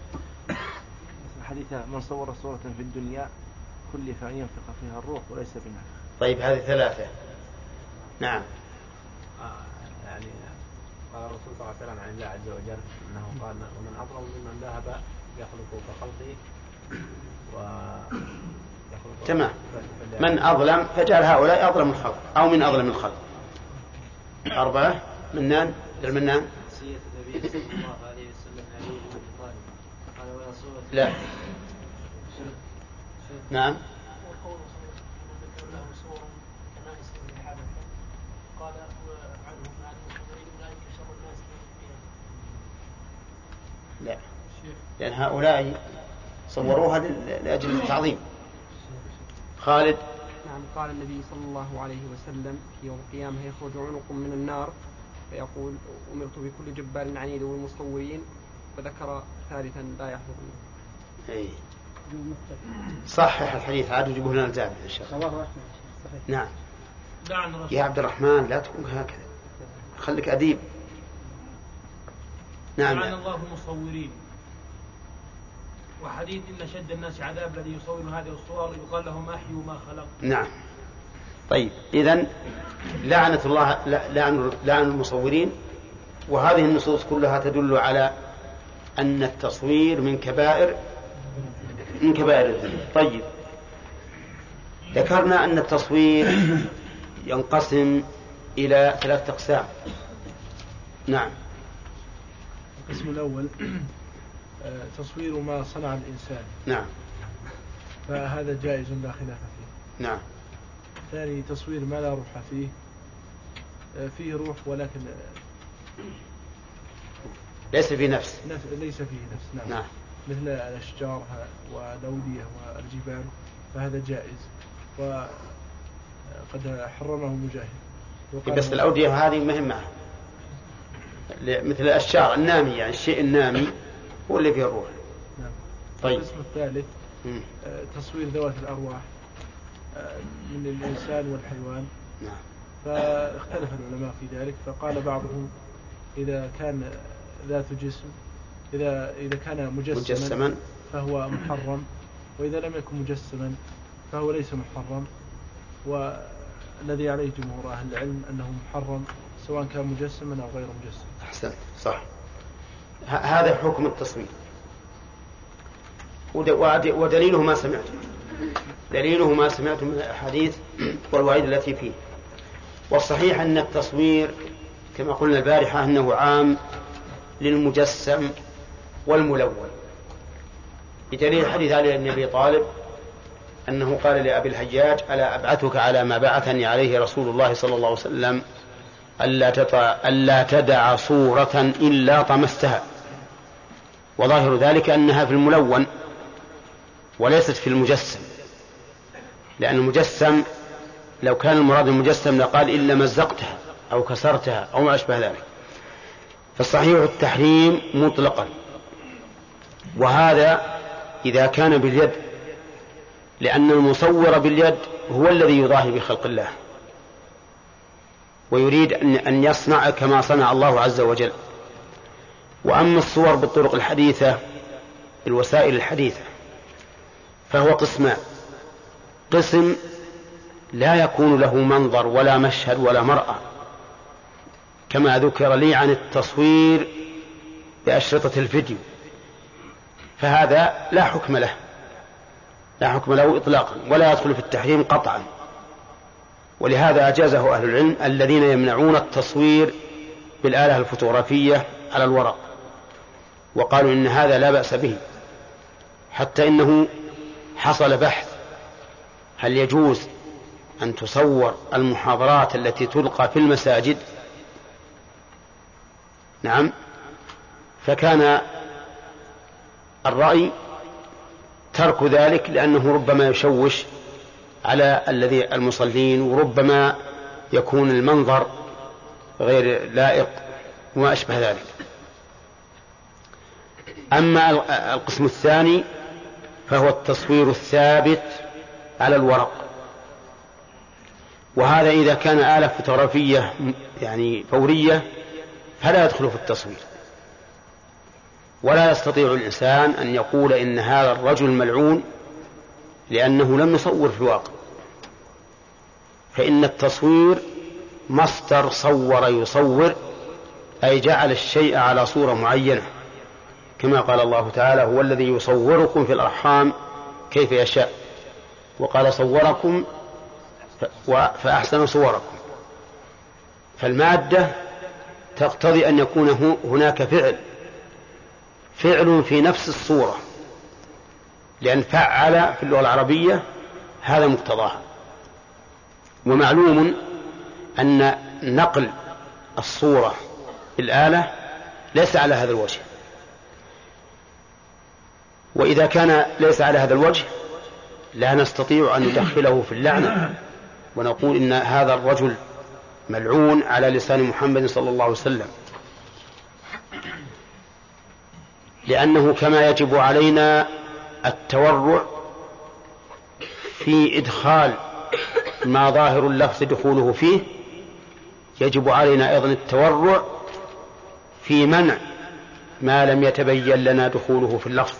حديث من صور صورة في الدنيا كلف أن ينفق فيها الروح وليس بنفخ. طيب، هذه ثلاثة. نعم. آه يعني قال الرسول صلى الله عليه وسلم عن الله عز وجل أنه قال ومن أظلم ممن ذهب يخلق كخلقه ويخلق. تمام. من أظلم فجعل هؤلاء أظلم الخلق أو من أظلم الخلق. أربعة. منان المنان. لا. نعم. لا، لأن هؤلاء صوروها لأجل التعظيم. خالد. نعم. قال النبي صلى الله عليه وسلم في يوم القيامة يخرج عنق من النار فيقول أمرت بكل جبار عنيد والمصورين، وذكر ثالثا لا يحضرني. أي. صحح الحديث عاد وجيبه لنا الجامع إن شاء الله. نعم. يا عبد الرحمن لا تكون هكذا، خليك أديب. نعم. لعن الله المصورين. وحديث إن شد الناس عذاب الذي يصور هذه الصور يقال لهم أحيوا ما خلق. نعم. طيب إذن لعنة الله لعن لعن المصورين. وهذه النصوص كلها تدل على أن التصوير من كبائر من كبائر الذنوب. طيب ذكرنا أن التصوير ينقسم إلى ثلاثة أقسام. نعم. القسم الأول تصوير ما صنع الإنسان. نعم. فهذا جائز لا خلاف فيه. نعم. ثاني تصوير ما لا روح فيه، فيه روح ولكن ليس فيه نفس. ليس فيه نفس. نعم. نعم. مثل الأشجار والأودية والجبال، فهذا جائز وقد حرمه مجاهد. بس الأودية هذه مهمة، مثل الأشجار النامي، يعني الشيء النامي هو اللي فيه الروح. نعم. طيب. القسم الثالث تصوير ذوات الأرواح من الإنسان والحيوان. نعم. فاختلف العلماء في ذلك، فقال بعضهم إذا كان ذات جسم إذا إذا كان مجسما, مجسما فهو محرم، وإذا لم يكن مجسما فهو ليس محرم. والذي عليه جمهور أهل العلم أنه محرم سواء كان مجسما أو غير مجسم. أحسنت، صح. هذا حكم التصوير، ودليله ما سمعتم دليله ما سمعتم من الأحاديث والوعيد التي فيه. والصحيح أن التصوير كما قلنا البارحة أنه عام للمجسم والملون، بدليل حديث علي بن أبي طالب أنه قال لأبي الحجاج: ألا أبعثك على ما بعثني عليه رسول الله صلى الله عليه وسلم ألا تدع صورة إلا طمستها. وظاهر ذلك أنها في الملون وليست في المجسم، لأن المجسم لو كان المراد المجسم لقال إلا مزقتها أو كسرتها أو ما أشبه ذلك. فالصحيح التحريم مطلقا، وهذا إذا كان باليد، لأن المصور باليد هو الذي يضاهي بخلق الله ويريد أن يصنع كما صنع الله عز وجل. وأما الصور بالطرق الحديثة، الوسائل الحديثة، فهو قسمان: قسم لا يكون له منظر ولا مشهد ولا مرأة، كما ذكر لي عن التصوير بأشرطة الفيديو، فهذا لا حكم له لا حكم له إطلاقا ولا يدخل في التحريم قطعا. ولهذا أجازه أهل العلم الذين يمنعون التصوير بالآلة الفوتوغرافية على الورق، وقالوا إن هذا لا بأس به، حتى إنه حصل بحث هل يجوز أن تصور المحاضرات التي تلقى في المساجد. نعم. فكان الرأي ترك ذلك، لأنه ربما يشوش على الذي المصلين، وربما يكون المنظر غير لائق وما أشبه ذلك. أما القسم الثاني فهو التصوير الثابت على الورق، وهذا إذا كان آلة فوتوغرافية يعني فورية فلا يدخل في التصوير، ولا يستطيع الإنسان أن يقول إن هذا الرجل ملعون لأنه لم يصور في الواقع. فإن التصوير مصدر صور يصور، أي جعل الشيء على صورة معينة، كما قال الله تعالى: هو الذي يصوركم في الأرحام كيف يشاء، وقال: صوركم فأحسن صوركم. فالمادة تقتضي أن يكون هناك فعل فعل في نفس الصورة، لأن فعل في اللغة العربية هذا مقتضاها. ومعلوم أن نقل الصورة بالآلة ليس على هذا الوجه، وإذا كان ليس على هذا الوجه لا نستطيع أن ندخله في اللعنة ونقول إن هذا الرجل ملعون على لسان محمد صلى الله عليه وسلم، لأنه كما يجب علينا التورع في إدخال ما ظاهر اللفظ دخوله فيه، يجب علينا أيضا التورع في منع ما لم يتبين لنا دخوله في اللفظ،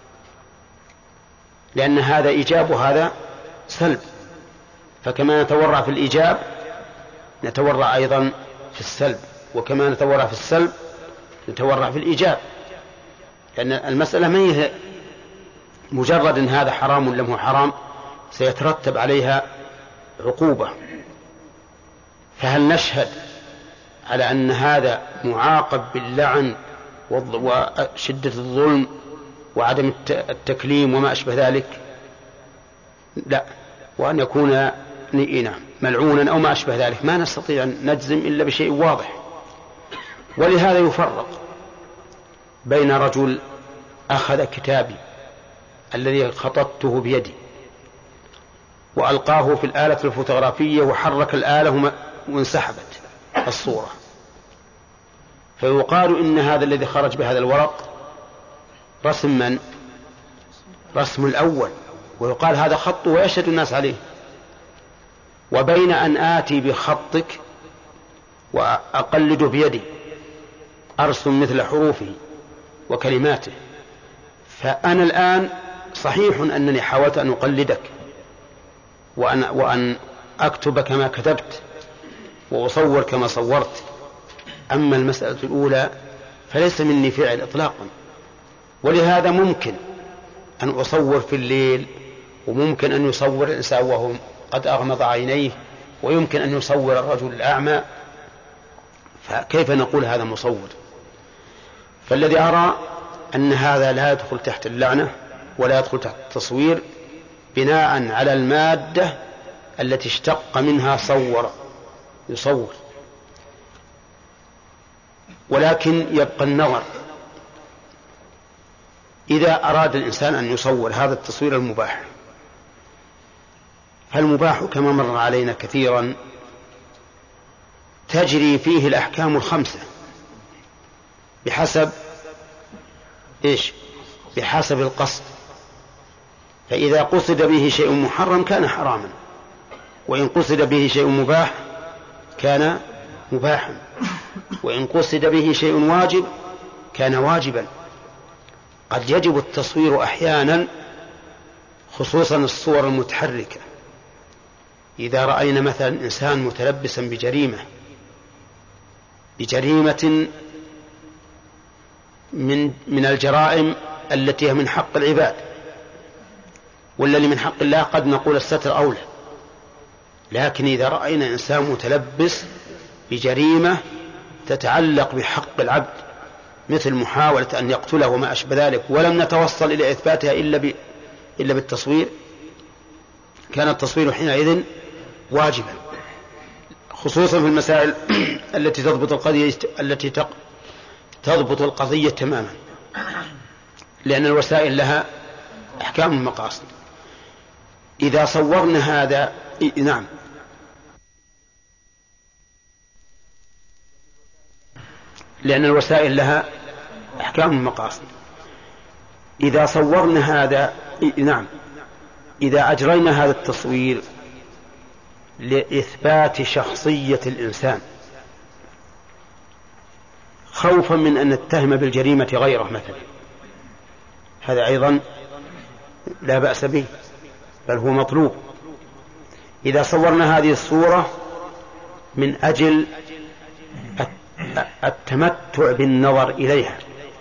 لأن هذا إيجاب وهذا سلب، فكما نتورع في الإيجاب نتورع أيضا في السلب، وكما نتورع في السلب نتورع في الإيجاب، لأن المسألة ما هي مجرد أن هذا حرام لم هو حرام، سيترتب عليها عقوبة. فهل نشهد على أن هذا معاقب باللعن وشدة الظلم وعدم التكليم وما أشبه ذلك؟ لا، وأن يكون ملعونا أو ما أشبه ذلك، ما نستطيع أن نجزم إلا بشيء واضح. ولهذا يفرق بين رجل أخذ كتابي الذي خططته بيدي وألقاه في الآلة الفوتوغرافية وحرك الآلة وانسحبت الصورة، فيقال إن هذا الذي خرج بهذا الورق رسم من؟ رسم الأول، ويقال هذا خط ويشهد الناس عليه. وبين أن آتي بخطك وأقلده بيدي أرسم مثل حروفه وكلماته، فأنا الآن صحيح أنني حاولت أن أقلدك وأن, وأن أكتب كما كتبت وأصور كما صورت، أما المسألة الأولى فليس مني فعل إطلاقا. ولهذا ممكن أن أصور في الليل، وممكن أن يصور الإنسان وهو قد أغمض عينيه، ويمكن أن يصور الرجل الأعمى، فكيف نقول هذا مصور؟ فالذي أرى أن هذا لا يدخل تحت اللعنة ولا يدخل تحت التصوير، بناء على المادة التي اشتق منها صور يصور. ولكن يبقى النظر، إذا أراد الإنسان أن يصور هذا التصوير المباح، فالمباح كما مر علينا كثيرا تجري فيه الأحكام الخمسة بحسب إيش؟ بحسب القصد. فإذا قصد به شيء محرم كان حراما، وإن قصد به شيء مباح كان مباحا، وإن قصد به شيء واجب كان واجبا. قد يجب التصوير أحيانا، خصوصا الصور المتحركة. إذا رأينا مثلا إنسان متلبسا بجريمة بجريمة من من الجرائم التي هي من حق العباد، والذي من حق الله قد نقول الستر أولى، لكن إذا رأينا إنسان متلبس بجريمة تتعلق بحق العبد مثل محاولة أن يقتله وما أشبه ذلك، ولم نتوصل إلى إثباتها إلا ب... إلا بالتصوير، كان التصوير حينئذ واجبا، خصوصا في المسائل التي تضبط القضية التي تضبط القضية تماما، لأن الوسائل لها أحكام المقاصد. إذا صورنا هذا نعم لأن الوسائل لها أحكام المقاصد. إذا صورنا هذا نعم إذا أجرينا هذا التصوير لإثبات شخصية الإنسان خوفا من أن نتهم بالجريمة غيره مثلا، هذا أيضا لا بأس به، بل هو مطلوب. إذا صورنا هذه الصورة من أجل التمتع بالنظر إليها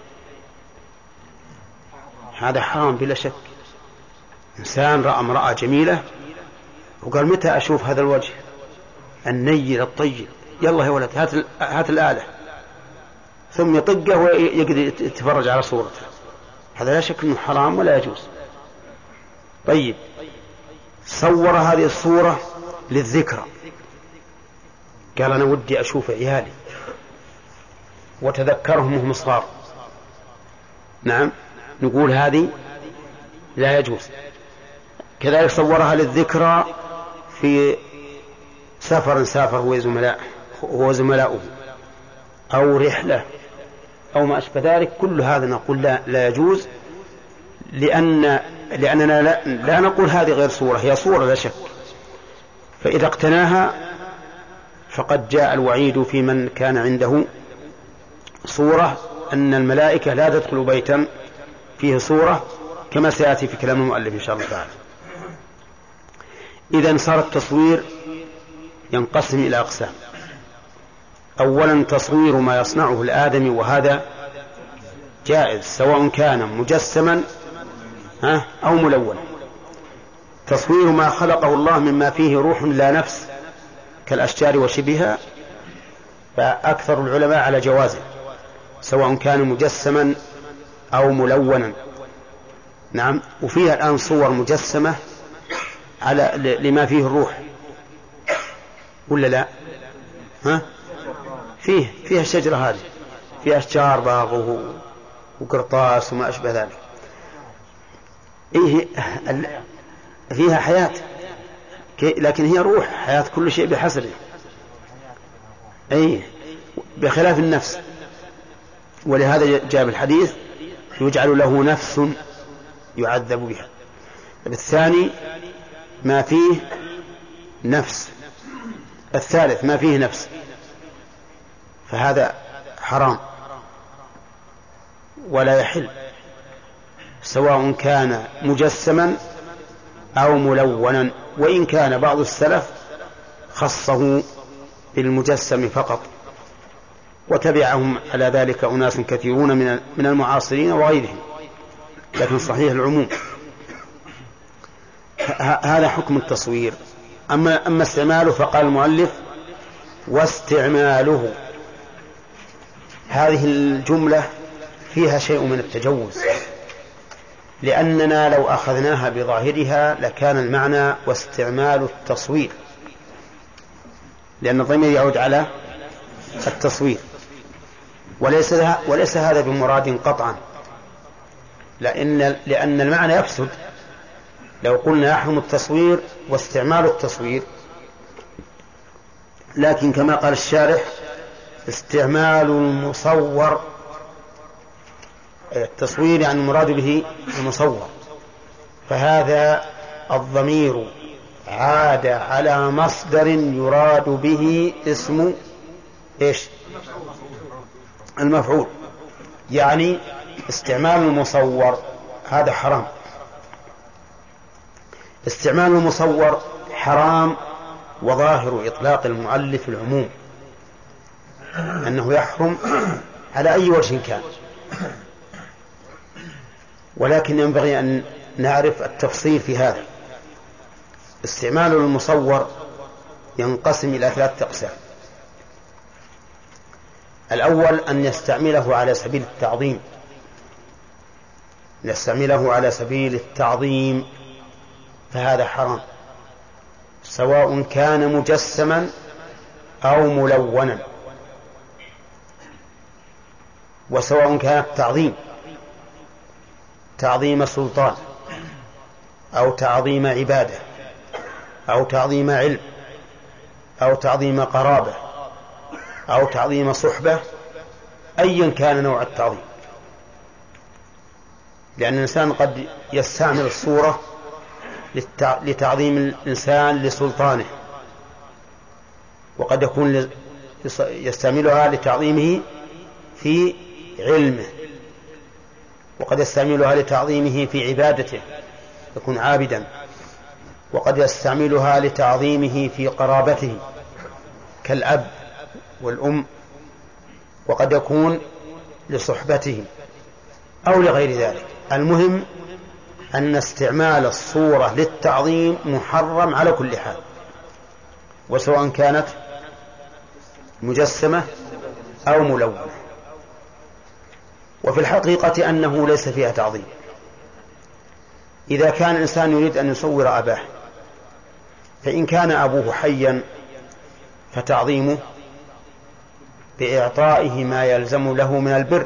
هذا حرام بلا شك. إنسان رأى امرأة جميلة وقال متى أشوف هذا الوجه النيل الطيب، يلا يا ولد هات, هات الآلة، ثم يطقه ويقدر يتفرج على صورته، هذا لا شك أنه حرام ولا يجوز. طيب صور هذه الصورة للذكرى، قال أنا ودي أشوف عيالي وتذكرهم وهم صغار، نعم نقول هذه لا يجوز. كذلك صورها للذكرى في سفر سافر هو زملاء هو زملاؤه أو رحلة أو ما أشبه ذلك، كل هذا نقول لا, لا يجوز، لأن لأننا لا, لا نقول هذه غير صورة، هي صورة لا شك. فإذا اقتناها فقد جاء الوعيد في من كان عنده صورة أن الملائكة لا تدخل بيتا فيه صورة كما سيأتي في كلام المؤلف إن شاء الله تعالى. إذن صار التصوير ينقسم إلى أقسام. أولا تصوير ما يصنعه الآدمي، وهذا جائز سواء كان مجسما أو ملونا. تصوير ما خلقه الله مما فيه روح لا نفس كالأشجار وشبهها، فأكثر العلماء على جوازه سواء كان مجسما أو ملونا. نعم، وفيها الآن صور مجسمة على لما فيه الروح ولا لا؟ ها؟ فيه فيها الشجرة هذه، فيها أشجار باغ وقرطاس وما أشبه ذلك. إيه فيها حياة، لكن هي روح، حياة كل شيء بحسبه، أي بخلاف النفس. ولهذا جاء الحديث يجعل له نفس يعذب بها. الثاني ما فيه نفس. الثالث ما فيه نفس، فهذا حرام ولا يحل سواء كان مجسما أو ملونا، وإن كان بعض السلف خصه بالمجسم فقط، وتبعهم على ذلك أناس كثيرون من المعاصرين وغيرهم، لكن صحيح العموم. هذا حكم التصوير. أما, أما استعماله فقال المؤلف واستعماله. هذه الجملة فيها شيء من التجوز، لأننا لو أخذناها بظاهرها لكان المعنى واستعمال التصوير، لأن الضمير يعود على التصوير، وليس, وليس هذا بمراد قطعا، لأن, لأن المعنى يفسد لو قلنا يحرم التصوير واستعمال التصوير. لكن كما قال الشارح استعمال المصور، التصوير يعني المراد به المصور، فهذا الضمير عاد على مصدر يراد به اسم إيش؟ المفعول، يعني استعمال المصور هذا حرام. استعمال المصور حرام، وظاهر إطلاق المؤلف العموم أنه يحرم على أي وجه كان، ولكن ينبغي أن نعرف التفصيل في هذا. استعمال المصور ينقسم إلى ثلاثة أقسام. الأول أن يستعمله على سبيل التعظيم، يستعمله على سبيل التعظيم فهذا حرام، سواء كان مجسما أو ملونا، وسواء كان التعظيم تعظيم سلطان أو تعظيم عبادة أو تعظيم علم أو تعظيم قرابة أو تعظيم صحبة، أيا كان نوع التعظيم. لأن الإنسان قد يستعمل الصورة لتعظيم الإنسان لسلطانه، وقد يكون يستعملها لتعظيمه في علمه، وقد يستعملها لتعظيمه في عبادته يكون عابدا، وقد يستعملها لتعظيمه في قرابته كالأب والأم، وقد يكون لصحبته أو لغير ذلك. المهم أن استعمال الصورة للتعظيم محرم على كل حال، وسواء كانت مجسمة أو ملونة. وفي الحقيقة أنه ليس فيها تعظيم. إذا كان الإنسان يريد أن يصور أباه، فإن كان أبوه حيا فتعظيمه بإعطائه ما يلزم له من البر،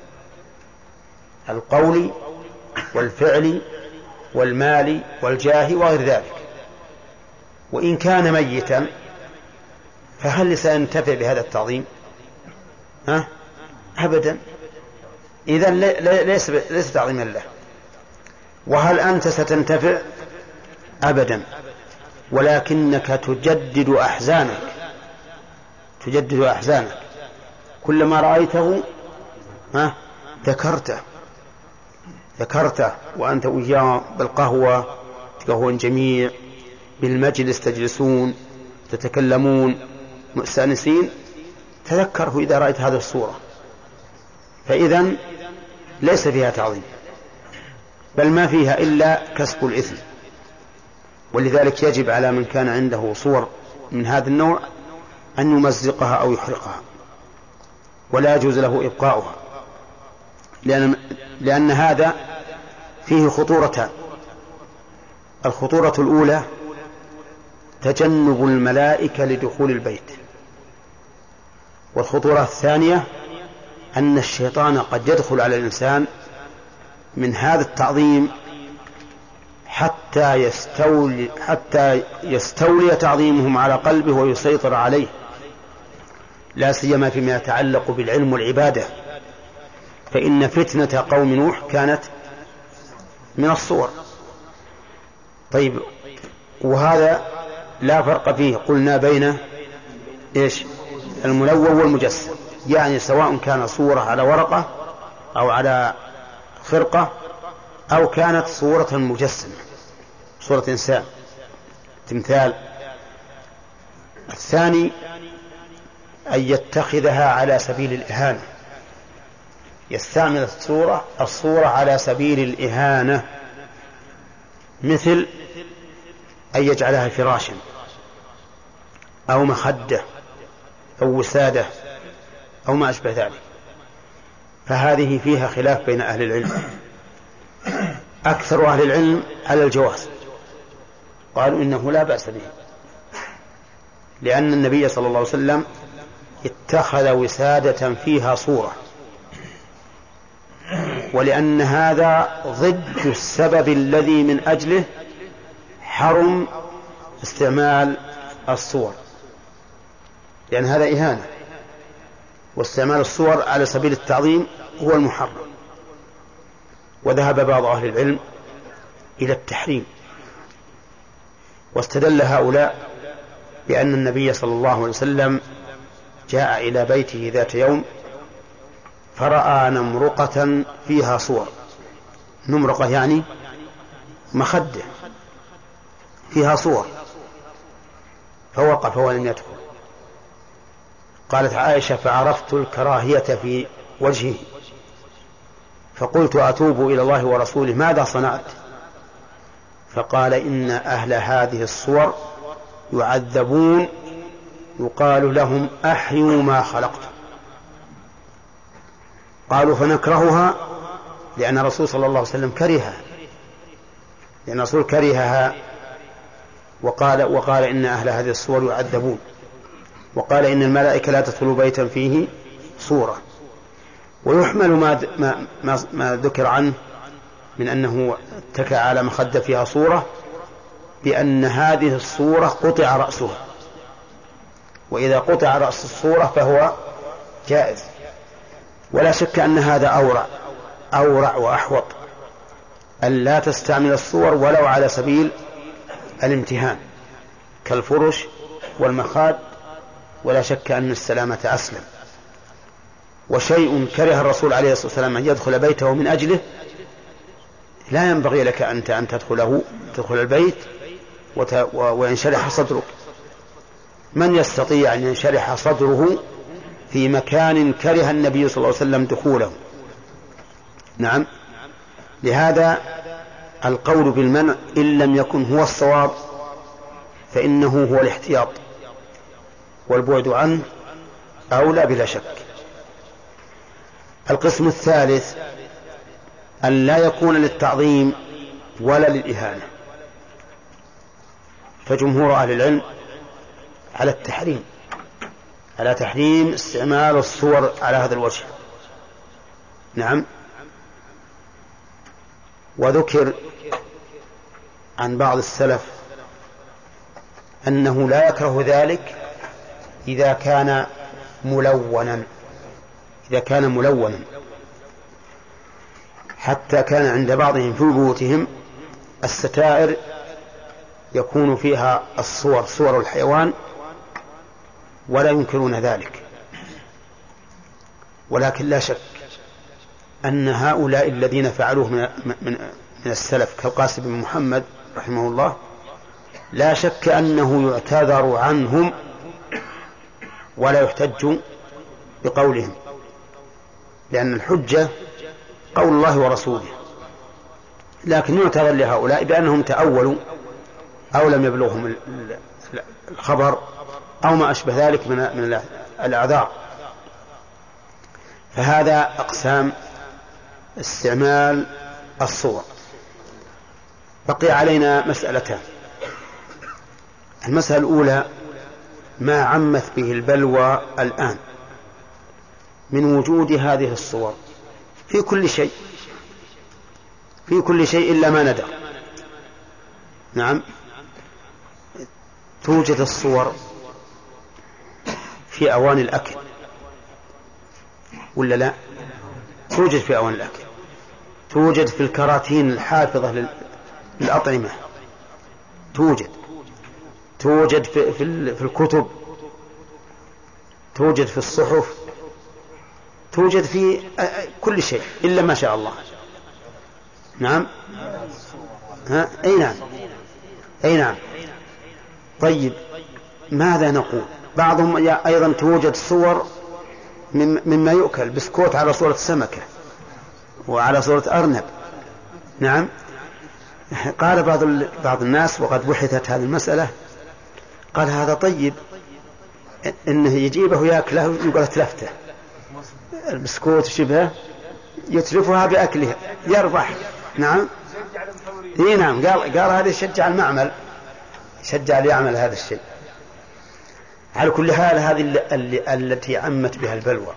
القول والفعل والمال والجاه وغير ذلك. وإن كان ميتا فهل سينتفع بهذا التعظيم؟ ها؟ أبدا. إذن ليس, ليس تعظيما له. وهل أنت ستنتفع؟ أبدا، ولكنك تجدد أحزانك تجدد أحزانك كلما رأيته ها ذكرته ذكرته وأنت وياه بالقهوة تقهون جميع، بالمجلس تجلسون تتكلمون مستأنسين، تذكره إذا رأيت هذه الصورة، فإذن ليس فيها تعظيم، بل ما فيها إلا كسب الإثم. ولذلك يجب على من كان عنده صور من هذا النوع أن يمزقها أو يحرقها، ولا يجوز له إبقاؤها، لأن, لأن هذا فيه خطورتان. الخطورة الأولى تجنب الملائكة لدخول البيت، والخطورة الثانية أن الشيطان قد يدخل على الإنسان من هذا التعظيم حتى يستولي, حتى يستولي تعظيمهم على قلبه ويسيطر عليه، لا سيما فيما يتعلق بالعلم والعبادة، فإن فتنة قوم نوح كانت من الصور. طيب، وهذا لا فرق فيه قلنا بين إيش الملون والمجسم، يعني سواء كان صورة على ورقة أو على خرقة أو كانت صورة مجسمة، صورة إنسان تمثال. الثاني أن يتخذها على سبيل الإهانة، يستعمل الصورة الصورة على سبيل الإهانة، مثل أن يجعلها فراشا أو مخدة أو وسادة أو ما أشبه ذلك، فهذه فيها خلاف بين أهل العلم. أكثر أهل العلم على الجواز، قالوا إنه لا بأس به، لأن النبي صلى الله عليه وسلم اتخذ وسادة فيها صورة، ولأن هذا ضد السبب الذي من أجله حرم استعمال الصور، لأن هذا إهانة، واستعمال الصور على سبيل التعظيم هو المحرم. وذهب بعض أهل العلم إلى التحريم، واستدل هؤلاء بأن النبي صلى الله عليه وسلم جاء إلى بيته ذات يوم فرأى نمرقة فيها صور، نمرقة يعني مخدة فيها صور، فوقف ولم يدخل. قالت عائشة: فعرفت الكراهية في وجهه، فقلت: أتوب إلى الله ورسوله، ماذا صنعت؟ فقال: إن أهل هذه الصور يعذبون، يقال لهم: أحيوا ما خلقتم. قالوا: فنكرهها لأن الرسول صلى الله عليه وسلم كرهها، لأن الرسول كرهها وقال, وقال إن أهل هذه الصور يعذبون، وقال إن الملائكة لا تدخل بيتا فيه صورة. ويحمل ما, ما, ما, ما ذكر عنه من أنه اتكى على مخدة فيها صورة بأن هذه الصورة قطع رأسها، وإذا قطع رأس الصورة فهو جائز. ولا شك أن هذا أورع أورع وأحوط، أن لا تستعمل الصور ولو على سبيل الامتهان كالفرش والمخاد، ولا شك أن السلامة أسلم. وشيء كره الرسول عليه الصلاة والسلام أن يدخل بيته من أجله لا ينبغي لك أنت أن تدخله تدخل البيت وينشرح صدرك. من يستطيع أن ينشرح صدره في مكان كره النبي صلى الله عليه وسلم دخوله؟ نعم. لهذا القول بالمنع إن لم يكن هو الصواب فإنه هو الاحتياط، والبعد عنه أولى بلا شك. القسم الثالث أن لا يكون للتعظيم ولا للإهانة، فجمهور أهل العلم على التحريم، على تحريم استعمال الصور على هذا الوجه. نعم. وذكر عن بعض السلف أنه لا يكره ذلك إذا كان ملونا، إذا كان ملونا، حتى كان عند بعضهم في بيوتهم الستائر يكون فيها الصور، صور الحيوان، ولا ينكرون ذلك. ولكن لا شك أن هؤلاء الذين فعلوه من, من, من السلف كالقاسم بن محمد رحمه الله لا شك أنه يعتذر عنهم ولا يحتج بقولهم، لأن الحجة قول الله ورسوله، لكن يعتذر لهؤلاء بأنهم تأولوا أو لم يبلغهم الخبر أو ما أشبه ذلك من الأعذار. فهذا أقسام استعمال الصور. بقي علينا مسألتان. المسألة الأولى ما عمت به البلوى الآن من وجود هذه الصور في كل شيء، في كل شيء إلا ما ندر. نعم، توجد الصور في أواني الأكل ولا لا؟ توجد في أواني الأكل، توجد في الكراتين الحافظة للأطعمة، توجد توجد في, في, في الكتب، توجد في الصحف، توجد في كل شيء إلا ما شاء الله. نعم، ها؟ أي نعم، أي نعم. طيب ماذا نقول؟ بعضهم أيضا توجد صور مما يؤكل، بسكوت على صورة سمكة وعلى صورة أرنب. نعم. قال بعض بعض الناس وقد بحثت هذه المسألة، قال هذا طيب إنه يجيبه يأكله يقول تلفته البسكوت شبهه يتلفها بأكلها يربح. نعم، إيه نعم. قال قال هذا يشجع المعمل، يشجع ليعمل هذا الشيء. على كل حال هذه التي عمت بها البلوى.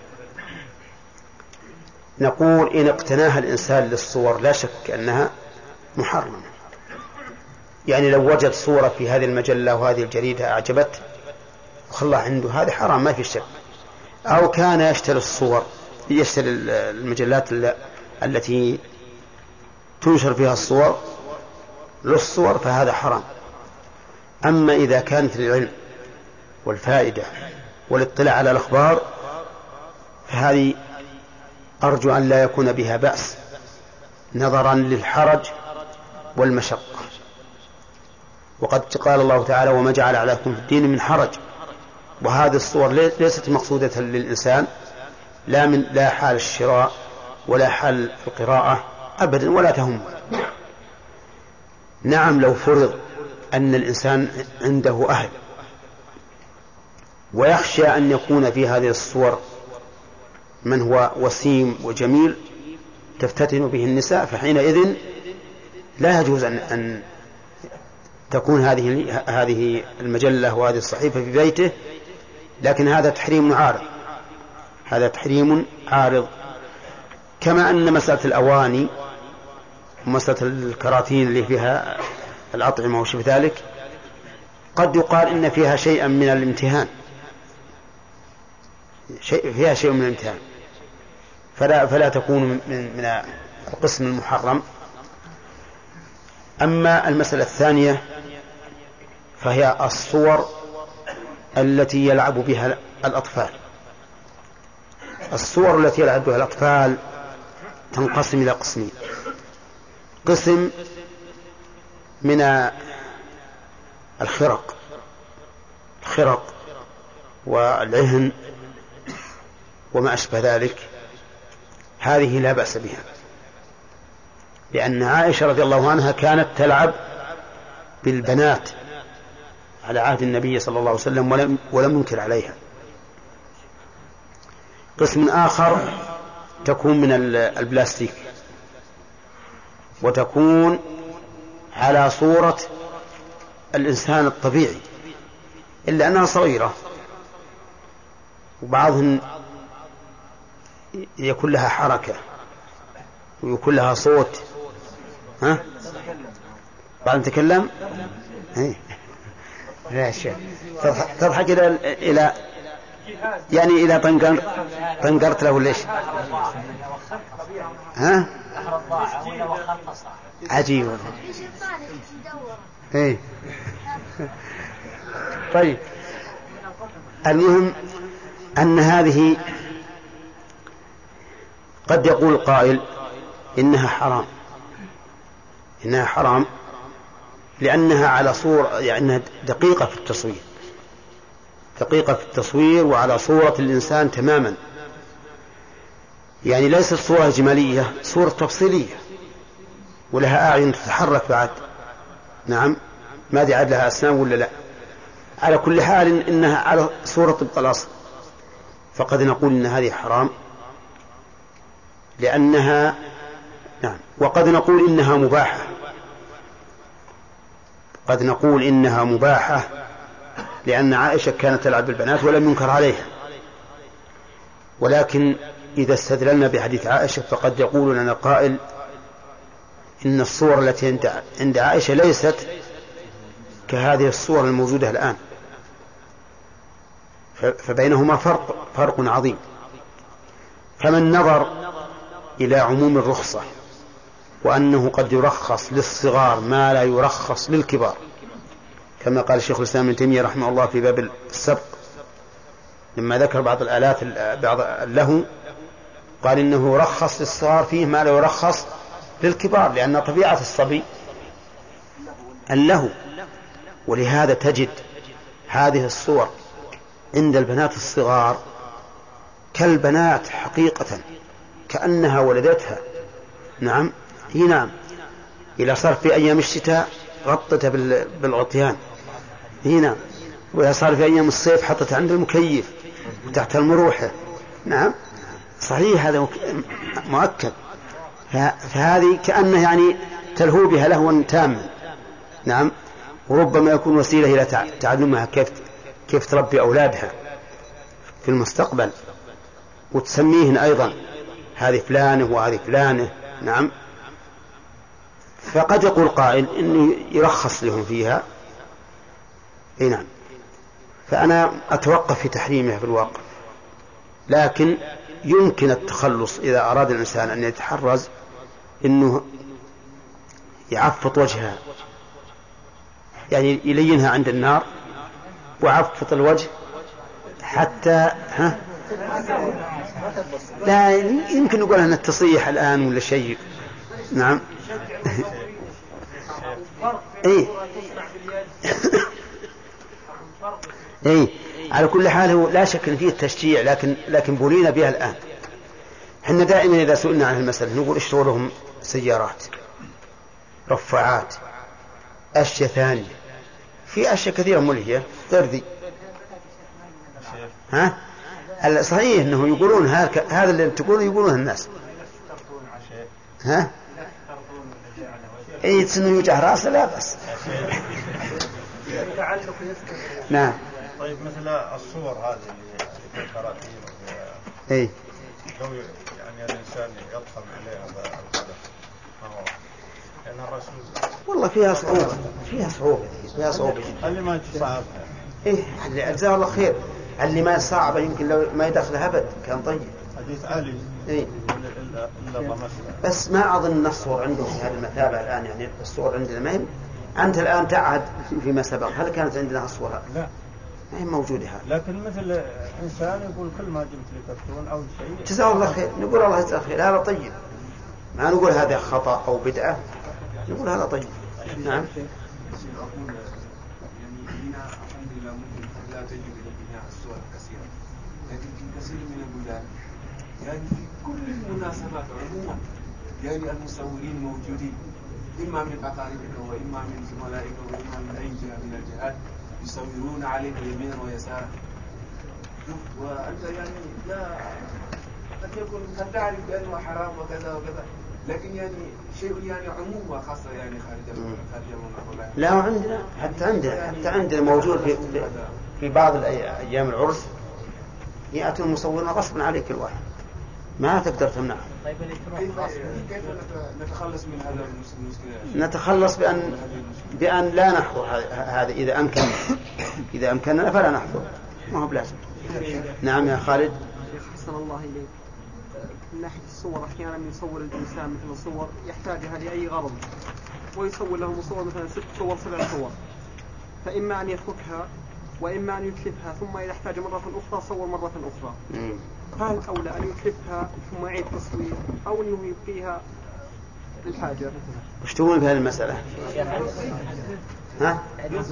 نقول إن اقتناها الإنسان للصور لا شك أنها محرمة. يعني لو وجد صورة في هذه المجلة وهذه الجريدة أعجبته وخلى عنده، هذا حرام ما في شك. أو كان يشتري الصور، يشتري المجلات التي تنشر فيها الصور للصور، فهذا حرام. أما إذا كانت للعلم والفائدة والاطلاع على الأخبار فهذه أرجو أن لا يكون بها بأس نظرا للحرج والمشقة. وقد قال الله تعالى وما جعل عليكم في الدين من حرج. وهذه الصور ليست مقصودة للإنسان لا من لا حال الشراء ولا حال القراءة أبدا ولا تهم. نعم، لو فرض أن الإنسان عنده أهل ويخشى أن يكون في هذه الصور من هو وسيم وجميل تفتتن به النساء، فحينئذ لا يجوز أن, أن تكون هذه هذه المجلة وهذه الصحيفة في بيته. لكن هذا تحريم عارض، هذا تحريم عارض. كما أن مسألة الأواني ومسألة الكراتين اللي فيها الأطعمة وشبه ذلك قد يقال إن فيها شيئا من الامتهان، شيء فيها شيء من الامتهان، فلا فلا تكون من من القسم المحرم. أما المسألة الثانية فهي الصور التي يلعب بها الأطفال. الصور التي يلعب بها الأطفال تنقسم إلى قسمين: قسم من الخرق الخرق والعهن وما أشبه ذلك، هذه لا بأس بها، لأن عائشة رضي الله عنها كانت تلعب بالبنات على عهد النبي صلى الله عليه وسلم ولم, ولم ينكر عليها. قسم آخر تكون من البلاستيك وتكون على صورة الإنسان الطبيعي إلا أنها صغيرة، وبعضهم يكون لها حركة ويكون لها صوت. ها؟ بعد نتكلم إيه؟ لا شيء تضحك إلى إلى يعني إلى طنقر طنقرت له ليش؟ ها؟ عجيب والله. إيه. طيب، المهم أن هذه قد يقول قائل إنها حرام إنها حرام لأنها على صورة يعني دقيقة في التصوير دقيقة في التصوير وعلى صورة الإنسان تماما، يعني ليست صورة جمالية، صورة تفصيلية، ولها أعين تتحرك بعد. نعم، ما دي عاد لها أسنان ولا لا. على كل حال إنها على صورة طبق الأصل، فقد نقول إن هذه حرام لأنها نعم. وقد نقول إنها مباحة قد نقول إنها مباحة لأن عائشة كانت تلعب بالبنات ولم ينكر عليها. ولكن إذا استدللنا بحديث عائشة فقد يقول لنا قائل إن الصور التي عند عائشة ليست كهذه الصور الموجودة الآن، فبينهما فرق فرق عظيم. فمن نظر إلى عموم الرخصة وأنه قد يرخص للصغار ما لا يرخص للكبار، كما قال الشيخ الإسلام ابن تيمية رحمه الله في باب السبق لما ذكر بعض الآلات بعض له، قال إنه رخص للصغار فيه ما لا يرخص للكبار، لأن طبيعة الصبي اللهو. ولهذا تجد هذه الصور عند البنات الصغار كالبنات حقيقة، كأنها ولدتها. نعم هي نعم، إلى صار في أيام الشتاء غطتها بالغطيان هي نعم، وإذا صار في أيام الصيف حطتها عند المكيف وتحت المروحة. نعم صحيح، هذا مؤكد. فهذه كأنه يعني تلهو بها لهوا تاما. نعم، وربما يكون وسيلة إلى تعلمها كيف كيف تربي أولادها في المستقبل، وتسميهن أيضا هذه فلانة وهذه فلانة. نعم، فقد يقول قائل إنه يرخص لهم فيها. إيه نعم، فأنا أتوقف في تحريمها في الواقع، لكن يمكن التخلص إذا أراد الإنسان أن يتحرز إنه يعفط وجهها، يعني يلينها عند النار وعفط الوجه حتى ها لا يمكن نقول أن التصيح الآن ولا شيء. نعم إيه إيه على كل حال هو لا شك أن فيه التشجيع، لكن لكن بولينا بها الآن. حنا دائما إذا سئلنا عن المسألة نقول اشتروا لهم سيارات، رفعات، أشياء ثانية، في أشياء كثيرة ملهية غير ذي. ها صحيح أنه يقولون هذا اللي تقولون يقولون الناس. ها إيه تسنو يوجع رأسه لا بس. نعم. طيب مثل الصور هذه اللي في الكراتين اي لو يعني الانسان يضخم عليها القدم ما هو لان الرسول والله فيها صعوبة فيها صعوبة فيها صعوبة جدا. اللي ما تصعبها ايه اللي جزاه الله خير، اللي ما صعبة يمكن لو ما يدخلها أبد كان طيب. حديث علي ايه إلا إلا بس ما أظن الصور عندهم في هذه المثابة الآن، يعني الصور عندنا ما هي. أنت الآن تعهد فيما سبق، هل كانت عندنا الصور؟ لا ما هي موجودة هذا. لكن مثل إنسان يقول كل ما جبت لي كرتون أو شيء جزاه الله خير، نقول الله يجزاه خير، هذا طيب، ما نقول هذا خطأ أو بدعة، نقول هذا طيب. نعم. لا تجد لبناء الصور كثيرة، لكن في كثير من البلدان يعني في كل المناسبات عموما يعني المصورين موجودين، إما من أقاربك وإما من زملائك وإما من أي جهة من الجهات، يصورون عليك يمينا ويسارا، وأنت يعني لا قد يكون قد تعرف بأنه حرام وكذا وكذا، لكن يعني شيء يعني عموم وخاصة يعني خارج خارج المنظمة. لا عندنا حتى عندنا حتى عندنا موجود في في بعض أيام العرس يأتون المصورين غصبا عليك الواحد ما تقدر تمنعه. طيب كيف نتخلص من هذا المشكلة؟ نتخلص بأن بأن لا نحضر هذا إذا أمكن إذا أمكننا فلا نحضر، ما هو بلازم. نعم يا خالد. أحسن الله إليك. من ناحية الصور أحيانا يصور الإنسان مثل صور يحتاجها لأي غرض، ويصور له صور مثلا ست صور سبع صور، فإما أن يتركها وإما أن يتلفها، ثم إذا احتاج مرة أخرى صور مرة أخرى. فهل أولى أن يتلفها ثم يعيد تصوير أو أنه يبقيها للحاجة؟ وش تقول في هذه المسألة؟ ها؟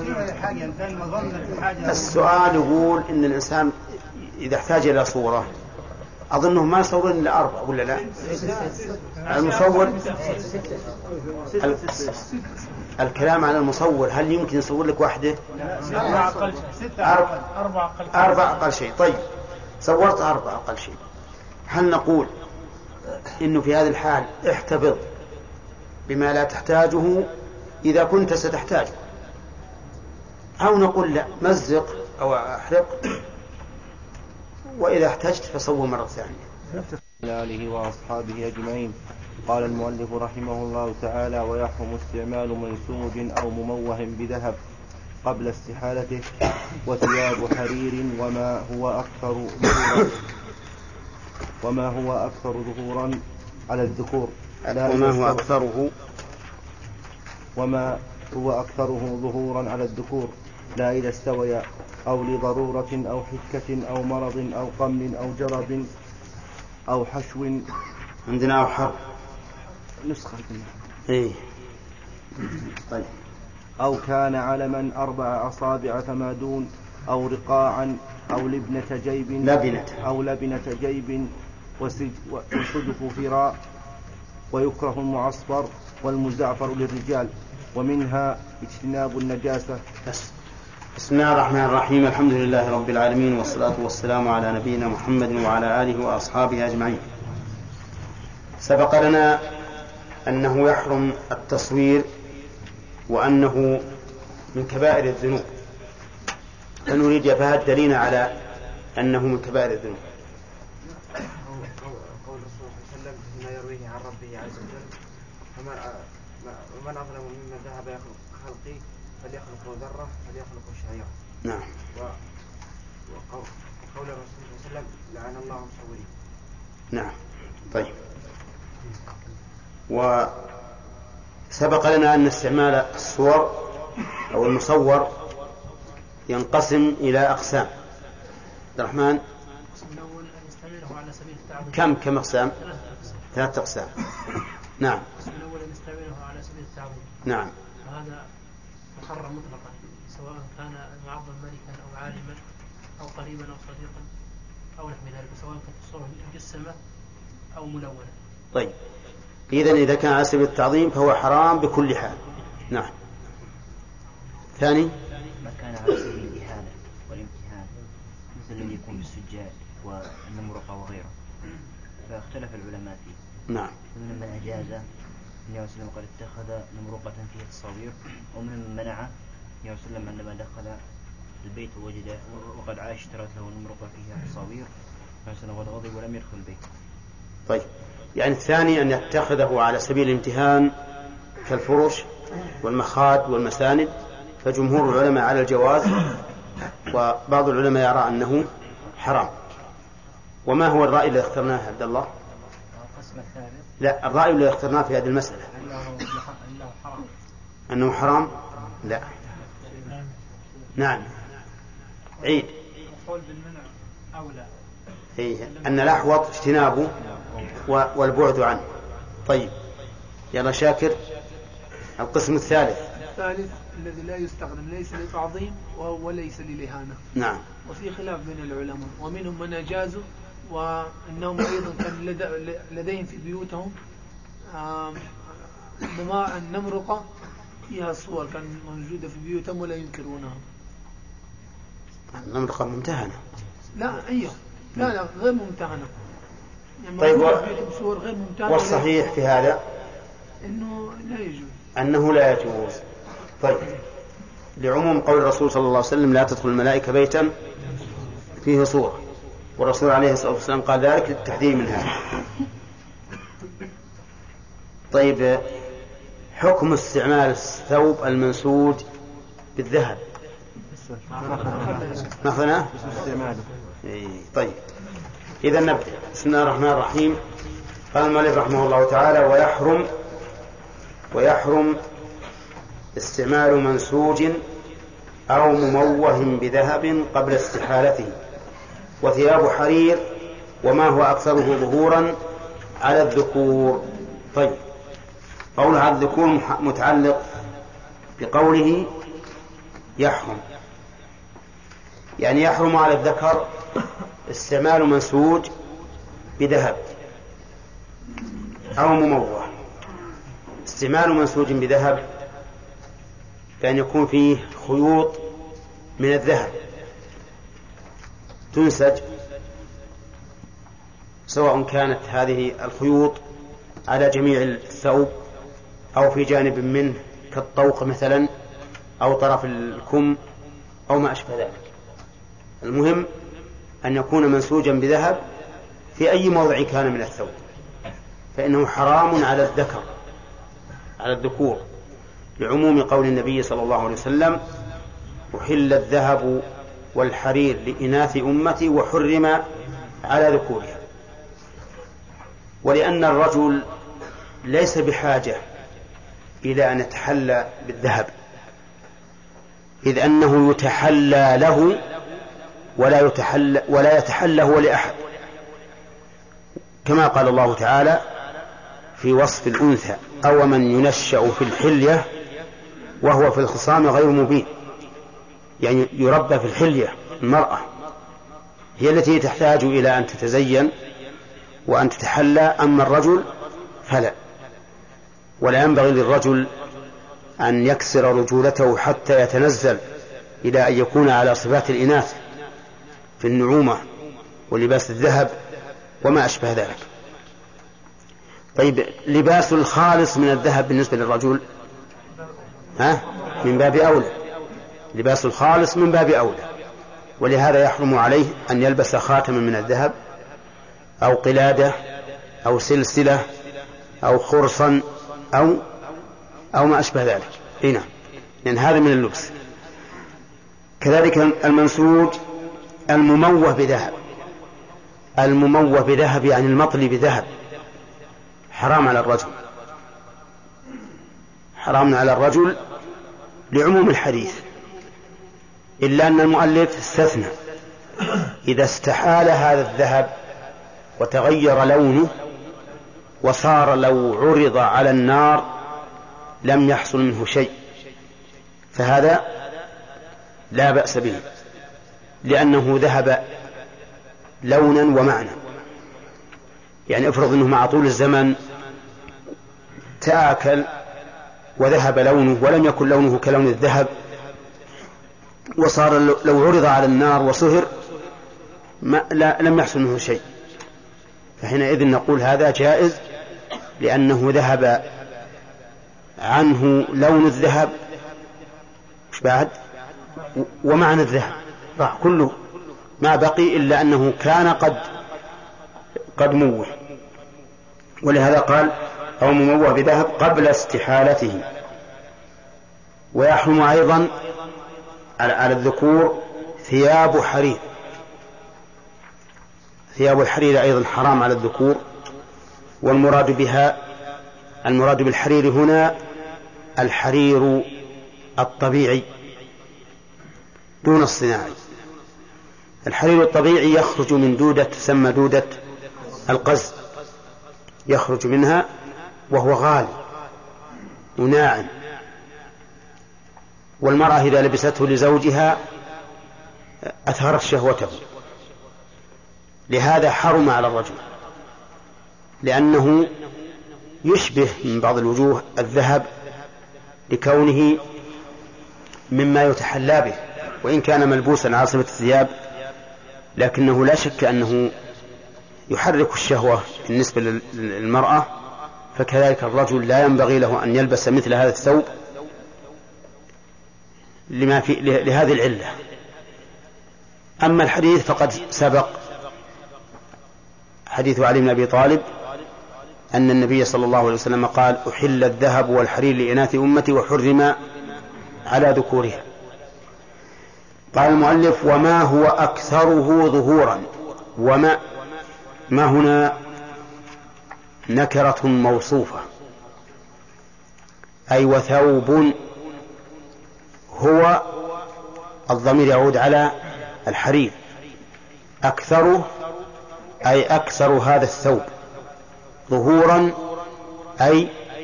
السؤال يقول إن الإنسان إذا احتاج إلى صورة أظنه ما يصور إلا أربع ولا لا؟ المصور الكلام على المصور هل يمكن يصور لك واحدة؟ أربع أقل شيء. طيب صورت أربع أقل شيء، هل نقول إنه في هذه الحال احتفظ بما لا تحتاجه إذا كنت ستحتاجه، أو نقول لا مزق أو أحرق وإذا احتجت فصور مرة ثانية؟ آله وأصحابه أجمعين. قال المؤلف رحمه الله تعالى: ويحرم استعمال منسوج أو مموه بذهب قبل استحالته، وثياب حرير وما هو أكثر ظهورا وما هو أكثر ظهورا على الذكور وما هو أكثره وما هو أكثره ظهورا على الذكور لا إذا استويا أو لضرورة أو حكة أو مرض أو قمل أو جرب أو حشو. عندنا أو حر نسخة إيه. طيب. أو كان علما أربع أصابع فما دون، أو رقاعا أو لبنة جيب لبنة أو لبنة جيب وصدف فراء. ويكره المعصفر والمزعفر للرجال، ومنها اجتناب النجاسة. بسم الله الرحمن الرحيم. الحمد لله رب العالمين، والصلاة والسلام على نبينا محمد وعلى آله وأصحابه أجمعين. سبق لنا أنه يحرم التصوير وأنه من كبائر الذنوب، فنريد يا فهد دليل على أنه من كبائر الذنوب. قول الرسول صلى الله عليه وسلم ما يرويه عن ربه عز وجل: ومن أظلم ممن ذهب يخلق خلقي فليخلق ذرة فليخلق شعيرا. نعم. وقول الرسول صلى الله عليه وسلم: لعن الله المصورين. نعم. طيب. وسبق لنا أن استعمال الصور أو المصور ينقسم إلى أقسام. عبد الرحمن كم كم أقسام؟ ثلاثة أقسام. نعم. الأول أن يستعمله على سبيل التعظيم. نعم. وهذا محرم مطلقا، سواء كان المعظم ملكا أو عالما أو قريبا أو صديقا أو نحو ذلك، سواء كانت الصورة مجسمة أو ملونة. طيب، إذن إذا كان على سبيل التعظيم فهو حرام بكل حال. نعم. ثاني ما كان على سبيل الإهانة والامتهان، مثل الذي يكون بالسجاد والنمرقة وغيره، فاختلف العلماء فيه. نعم. ومن من أجاز النبي صلى الله عليه وسلم قد اتخذ نمرقة فيها تصاوير، ومن من منع النبي صلى الله عليه وسلم عندما دخل البيت ووجد وقد عاش اشترت له نمرقة فيها تصاوير فسنه غضب ولم يدخل البيت. طيب، يعني الثاني أن يتخذه على سبيل الامتهان كالفرش والمخاد والمساند، فجمهور العلماء على الجواز، وبعض العلماء يرى أنه حرام. وما هو الرأي اللي اخترناه عبد الله؟ لا، الرأي اللي اخترناه في هذه المسألة أنه حرام. لا. نعم. عيد. القول بالمنع أولى. إيه، أن الأحوط اجتنابه والبعد عنه. طيب، يلا شاكر. القسم الثالث. الثالث الذي لا يستخدم ليس للتعظيم وليس للإهانة. نعم. وفي خلاف بين العلماء، ومنهم من أجازوا، وأنهم أيضا كان لديهم في بيوتهم النمرقة فيها صور كان موجودة في بيوتهم ولا ينكرونها. النمرقة ممتهنة. لا أيوه، لا لا غير ممتهنة. يعني طيب، و... صور غير ممتهنة. والصحيح في هذا إنه لا يجوز. أنه لا يجوز. طيب، لعموم قول الرسول صلى الله عليه وسلم: لا تدخل الملائكة بيتا فيه صورة، والرسول عليه الصلاة والسلام قال ذلك للتحذير من هذا. طيب، حكم استعمال الثوب المنسوج بالذهب مثلا. طيب، إذا نبدأ. بسم الله الرحمن الرحيم. قال المؤلف رحمه الله تعالى: ويحرم ويحرم استعمال منسوج أو مموه بذهب قبل استحالته، وثياب حرير وما هو أكثره ظهورا على الذكور. طيب، قول على الذكور متعلق بقوله يحرم، يعني يحرم على الذكر استعمال منسوج بذهب أو مموه. استعمال منسوج بذهب بأن يكون فيه خيوط من الذهب تنسج، سواء كانت هذه الخيوط على جميع الثوب أو في جانب منه كالطوق مثلا أو طرف الكم أو ما أشبه ذلك. المهم أن يكون منسوجا بذهب في أي موضع كان من الثوب، فإنه حرام على الذكر على الذكور، لعموم قول النبي صلى الله عليه وسلم: أحل الذهب والحرير لإناث أمتي وحرم على ذكورها. ولأن الرجل ليس بحاجة إلى أن يتحلى بالذهب، إذ أنه يتحلى له ولا يتحلى, ولا يتحلى هو لأحد، كما قال الله تعالى في وصف الأنثى: أو من ينشأ في الحلية وهو في الخصام غير مبين. يعني يربى في الحلية، المرأة هي التي تحتاج إلى أن تتزين وأن تتحلى، أما الرجل فلا. ولا ينبغي للرجل أن يكسر رجولته حتى يتنزل إلى أن يكون على صفات الإناث في النعومة ولباس الذهب وما أشبه ذلك. طيب، لباس الخالص من الذهب بالنسبة للرجل ها من باب أولى، لباس الخالص من باب أولى، ولهذا يحرم عليه أن يلبس خاتما من الذهب أو قلادة أو سلسلة أو خرصا أو أو ما أشبه ذلك. هنا لأن هذا من اللبس. كذلك المنسوج المموه بذهب، المموه بذهب يعني المطلي بذهب، حرام على الرجل، حرام على الرجل لعموم الحديث، إلا أن المؤلف استثنى: إذا استحال هذا الذهب وتغير لونه وصار لو عرض على النار لم يحصل منه شيء، فهذا لا بأس به، لأنه ذهب لونا ومعنى. يعني افرض أنه مع طول الزمن تآكل وذهب لونه ولم يكن لونه كلون الذهب، وصار لو عرض على النار وصهر ما لا لم يحصل منه شيء، فحينئذ نقول هذا جائز، لأنه ذهب عنه لون الذهب مش بعد ومعنى الذهب راح كله ما بقي إلا أنه كان قد قد موه. ولهذا قال: أو مموه بذهب قبل استحالته. ويحرم أيضا على الذكور ثياب حرير، ثياب الحرير أيضا حرام على الذكور. والمراد بها المراد بالحرير هنا الحرير الطبيعي دون الصناعي. الحرير الطبيعي يخرج من دودة تسمى دودة القز، يخرج منها وهو غالي وناعم، والمرأة إذا لبسته لزوجها أثارت شهوته، لهذا حرم على الرجل، لأنه يشبه من بعض الوجوه الذهب لكونه مما يتحلى به، وإن كان ملبوسا على صفة الثياب لكنه لا شك أنه يحرك الشهوة بالنسبة للمرأة، فكذلك الرجل لا ينبغي له أن يلبس مثل هذا الثوب لما في لهذه العلة. أما الحديث فقد سبق حديث علي بن أبي طالب أن النبي صلى الله عليه وسلم قال: أحل الذهب والحرير لإناث أمتي وحرم على ذكورها. قال المؤلف: وما هو أكثره ظهورا. وما ما هنا نكرة موصوفة، أي وثوب، هو الضمير يعود على الحرير، أكثره أي أكثر هذا الثوب ظهورا أي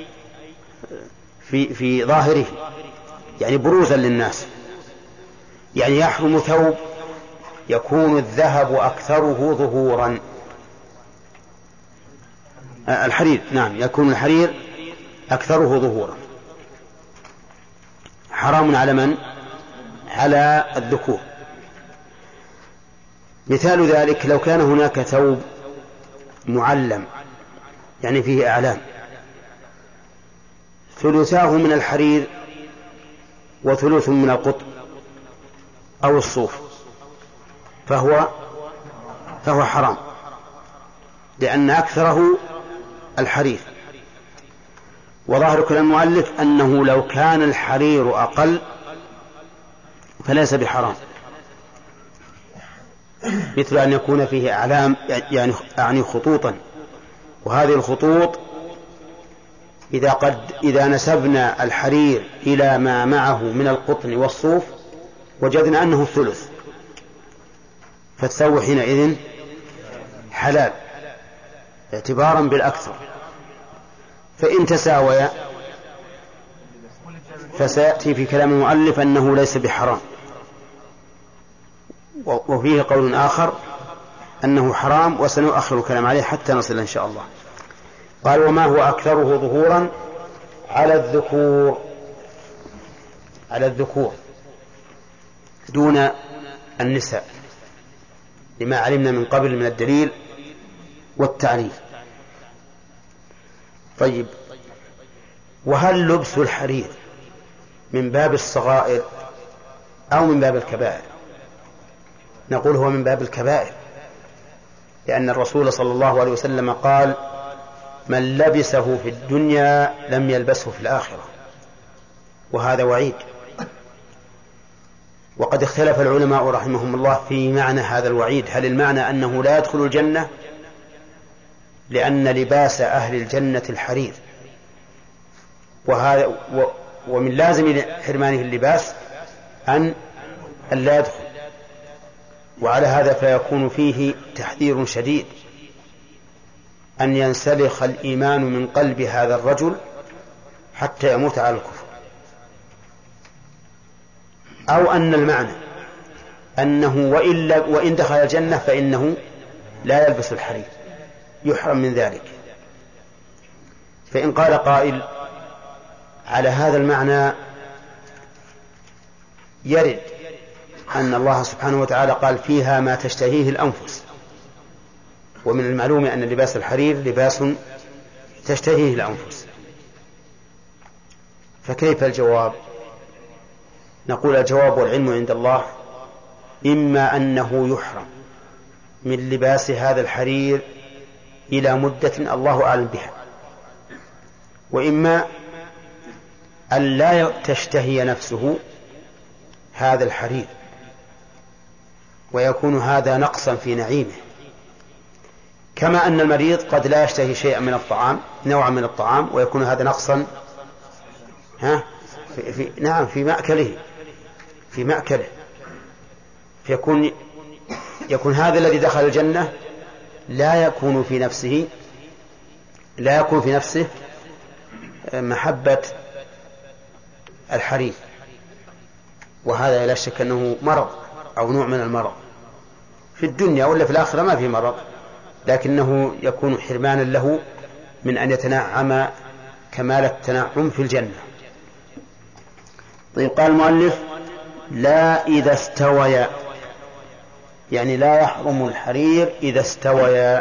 في, في ظاهره يعني بروزا للناس. يعني يحرم ثوب يكون الذهب أكثره ظهورا. الحرير نعم يكون الحرير أكثره ظهورا. حرام على من؟ على الذكور. مثال ذلك لو كان هناك ثوب معلم يعني فيه أعلام ثلثاه من الحرير وثلث من القطن أو الصوف فهو فهو حرام لأن أكثره الحرير. وظاهر كلام المؤلف أنه لو كان الحرير أقل فليس بحرام، مثل أن يكون فيه أعلام يعني يعني خطوطا، وهذه الخطوط إذا قد إذا نسبنا الحرير إلى ما معه من القطن والصوف وجدنا أنه الثلث فالثوب حينئذ حلال اعتبارا بالأكثر. فإن تساوي فسيأتي في كلام المؤلف أنه ليس بحرام، وفيه قول آخر أنه حرام وسنؤخر الكلام عليه حتى نصل إن شاء الله. قال وما هو أكثره ظهورا على الذكور على الذكور دون النساء لما علمنا من قبل من الدليل والتعريف. طيب وهل لبس الحرير من باب الصغائر أو من باب الكبائر؟ نقول هو من باب الكبائر، لأن الرسول صلى الله عليه وسلم قال من لبسه في الدنيا لم يلبسه في الآخرة، وهذا وعيد. وقد اختلف العلماء رحمهم الله في معنى هذا الوعيد، هل المعنى أنه لا يدخل الجنة لأن لباس أهل الجنة الحرير، وهذا ومن لازم حرمانه اللباس أن لا يدخل، وعلى هذا فيكون فيه تحذير شديد أن ينسلخ الإيمان من قلب هذا الرجل حتى يموت على الكفر، أو أن المعنى أنه وإن, وإن دخل الجنة فإنه لا يلبس الحرير يحرم من ذلك. فإن قال قائل على هذا المعنى يرد أن الله سبحانه وتعالى قال فيها ما تشتهيه الأنفس، ومن المعلوم أن لباس الحرير لباس تشتهيه الأنفس، فكيف الجواب؟ نقول الجواب والعلم عند الله، إما أنه يحرم من لباس هذا الحرير إلى مدة الله أعلم بها، وإما أن لا تشتهي نفسه هذا الحرير ويكون هذا نقصا في نعيمه، كما أن المريض قد لا يشتهي شيئا من الطعام نوعا من الطعام ويكون هذا نقصا ها في في نعم في مأكله في مأكله فيكون يكون هذا الذي دخل الجنة لا يكون في نفسه لا يكون في نفسه محبة الحرير، وهذا لا شك أنه مرض أو نوع من المرض في الدنيا، ولا في الآخرة ما في مرض، لكنه يكون حرمانا له من أن يتنعم كمال التنعم في الجنة. طيب قال المؤلف لا إذا استويا، يعني لا يحرم الحرير إذا استويا.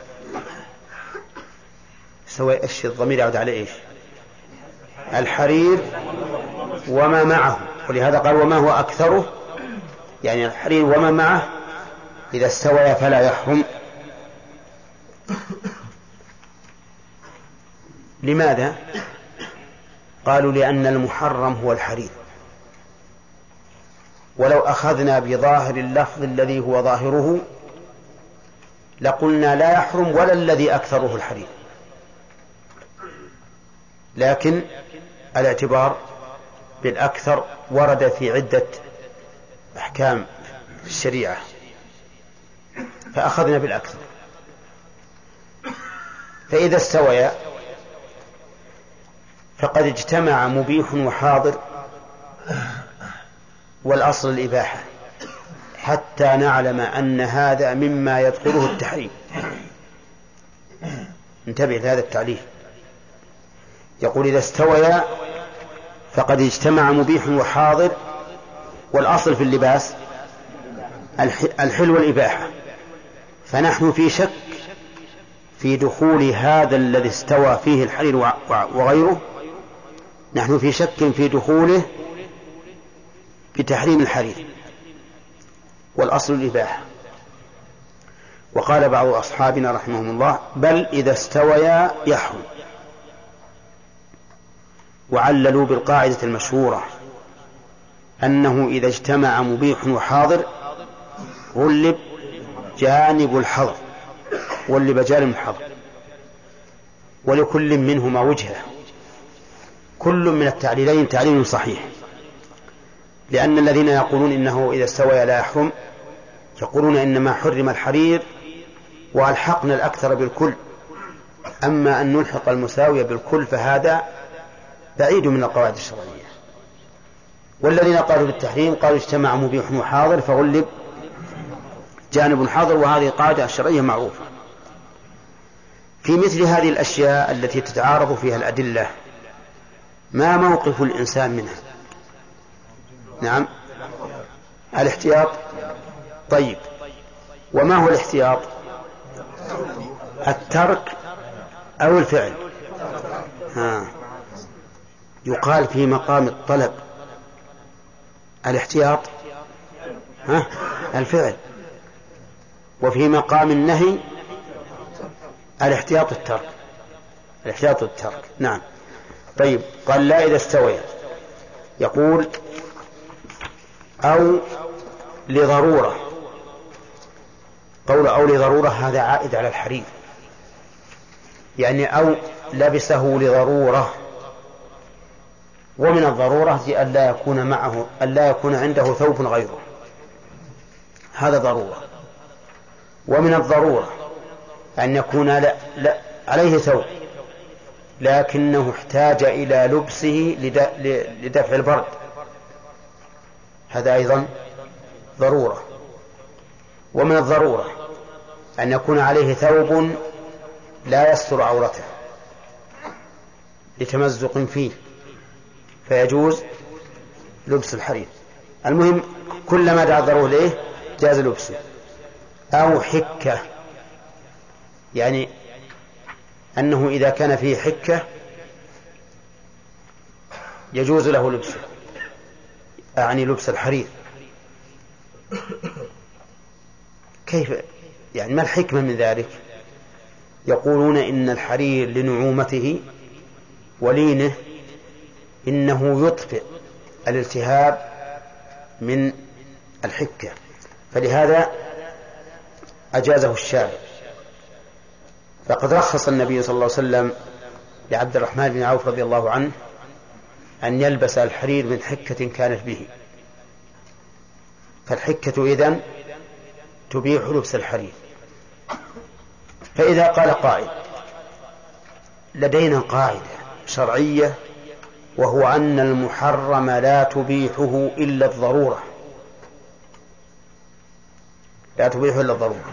استوى إيش الضمير يعود على إيش؟ الحرير وما معه، ولهذا قال وما هو أكثره، يعني الحرير وما معه إذا استوى فلا يحرم. لماذا؟ قالوا لأن المحرم هو الحرير، ولو أخذنا بظاهر اللفظ الذي هو ظاهره لقلنا لا يحرم ولا الذي أكثره الحرير، لكن الاعتبار بالأكثر ورد في عدة أحكام الشريعة فأخذنا بالأكثر. فإذا استويا فقد اجتمع مبيح وحاضر، والأصل الإباحة، حتى نعلم أن هذا مما يدخله التحريم. انتبه لهذا التعليل، يقول إذا استويا فقد اجتمع مبيح وحاضر، والأصل في اللباس الحل والإباحة، فنحن في شك في دخول هذا الذي استوى فيه الحرير وغيره، نحن في شك في دخوله بتحريم الحرير، والأصل الإباحة. وقال بعض أصحابنا رحمهم الله بل إذا استويا يحرم، وعللوا بالقاعدة المشهورة أنه إذا اجتمع مبيح وحاضر غلب جانب الحظر، غلب جانب الحظر، ولكل منهما وجهة، كل من التعليلين تعليل صحيح، لأن الذين يقولون إنه إذا استوى لا يحرم يقولون إنما حرم الحرير وألحقنا الأكثر بالكل، أما أن نلحق المساوية بالكل فهذا بعيد من القواعد الشرعية. والذين قالوا بالتحريم قالوا اجتمع مبيح وحاضر فغلب جانب حاضر، وهذه قاعدة شرعية معروفة. في مثل هذه الأشياء التي تتعارض فيها الأدلة ما موقف الإنسان منها؟ نعم، الاحتياط. طيب، وما هو الاحتياط؟ الترك أو الفعل؟ ها. يقال في مقام الطلب الاحتياط ها الفعل، وفي مقام النهي الاحتياط الترك، الاحتياط الترك. نعم. طيب، قال لا إذا استوى، يقول أو لضرورة. قول أو لضرورة هذا عائد على الحرير، يعني أو لبسه لضرورة، ومن الضرورة أن لا يكون معه أن لا يكون عنده ثوب غيره، هذا ضرورة. ومن الضرورة أن يكون لا لا عليه ثوب لكنه احتاج إلى لبسه لدفع البرد، هذا أيضا ضرورة. ومن الضرورة أن يكون عليه ثوب لا يستر عورته لتمزق فيه فيجوز لبس الحرير. المهم كلما دعا الضرورة إليه جاز لبسه. أو حكة، يعني أنه إذا كان فيه حكة يجوز له لبسه، أعني لبس الحرير. كيف يعني؟ ما الحكمة من ذلك؟ يقولون إن الحرير لنعومته ولينه إنه يطفئ الالتهاب من الحكة، فلهذا أجازه الشارع. فقد رخص النبي صلى الله عليه وسلم لعبد الرحمن بن عوف رضي الله عنه أن يلبس الحرير من حكة كانت به، فالحكة إذن تبيح لبس الحرير. فإذا قال قائل لدينا قاعدة شرعية وهو أن المحرم لا تبيحه إلا الضرورة، لا تبيحه إلا الضرورة.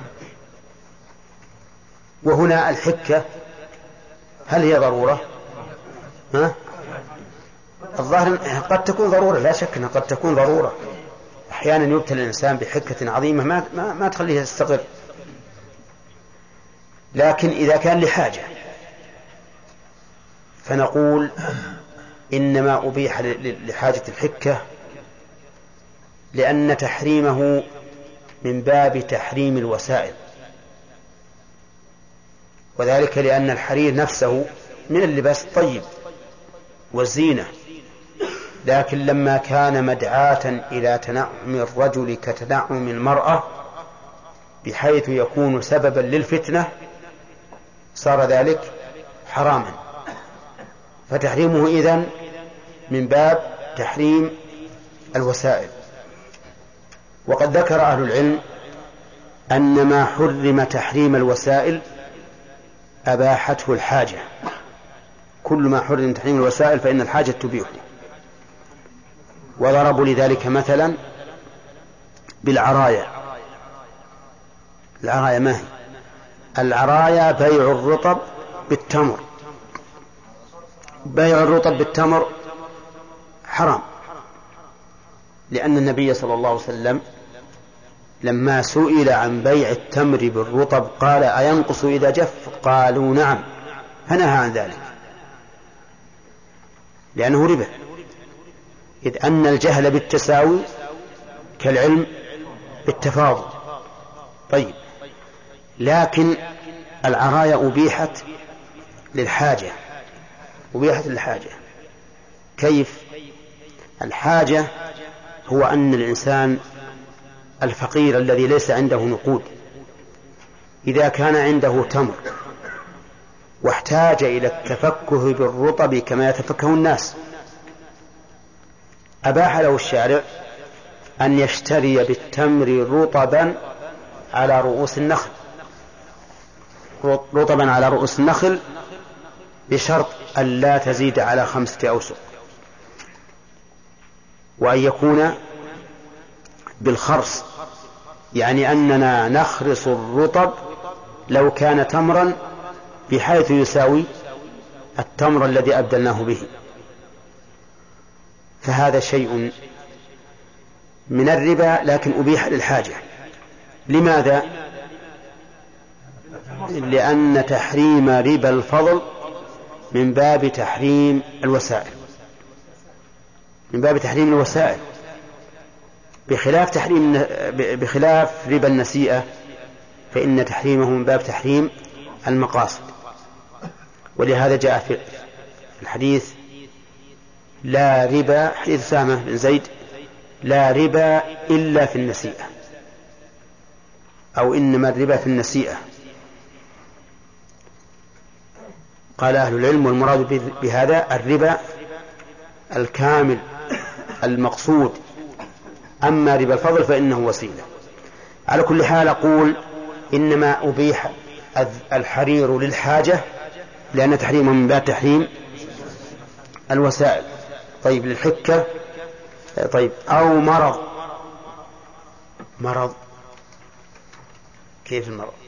وهنا الحكة هل هي ضرورة؟ ها؟ الظاهر قد تكون ضرورة، لا شك أنها قد تكون ضرورة. أحيانا يبتلى الإنسان بحكة عظيمة ما, ما, ما تخليه يستقر، لكن إذا كان لحاجة فنقول إنما أبيح لحاجة الحكة لأن تحريمه من باب تحريم الوسائل، وذلك لأن الحرير نفسه من اللباس الطيب والزينة، لكن لما كان مدعاة إلى تنعم الرجل كتنعم المرأة بحيث يكون سببا للفتنة صار ذلك حراما، فتحريمه إذن من باب تحريم الوسائل. وقد ذكر أهل العلم أن ما حرم تحريم الوسائل أباحته الحاجة. كل ما حرم تحريم الوسائل فإن الحاجة تبيحه. وضربوا لذلك مثلا بالعرايا. العرايا ما هي؟ العرايا بيع الرطب بالتمر. بيع الرطب بالتمر حرام، لأن النبي صلى الله عليه وسلم لما سئل عن بيع التمر بالرطب قال أينقص إذا جف؟ قالوا نعم، فنهى عن ذلك لأنه ربا، إذ أن الجهل بالتساوي كالعلم بالتفاضل. طيب، لكن العرايا أبيحت للحاجة. أبيحت للحاجة كيف؟ الحاجة هو أن الإنسان الفقير الذي ليس عنده نقود إذا كان عنده تمر واحتاج إلى التفكه بالرطب كما يتفكه الناس، أباح له الشارع أن يشتري بالتمر رطبا على رؤوس النخل، رطبا على رؤوس النخل بشرط أن لا تزيد على خمسة أوسق، وأن يكون بالخرص، يعني أننا نخرص الرطب لو كان تمرا بحيث يساوي التمر الذي أبدلناه به. فهذا شيء من الربا لكن أبيح للحاجة. لماذا؟ لأن تحريم ربا الفضل من باب تحريم الوسائل، من باب تحريم الوسائل، بخلاف تحريم بخلاف ربا النسيئة فإن تحريمه من باب تحريم المقاصد. ولهذا جاء في الحديث لا ربا، حديث أسامة بن زيد، لا ربا إلا في النسيئة، أو إنما الربا في النسيئة. قال أهل العلم والمراد بهذا الربا الكامل المقصود، أما ربا الفضل فإنه وسيلة. على كل حال أقول إنما أبيح الحرير للحاجة لأن تحريمه من باب تحريم الوسائل. طيب، للحكة. طيب، أو مرض. مرض كيف المرض؟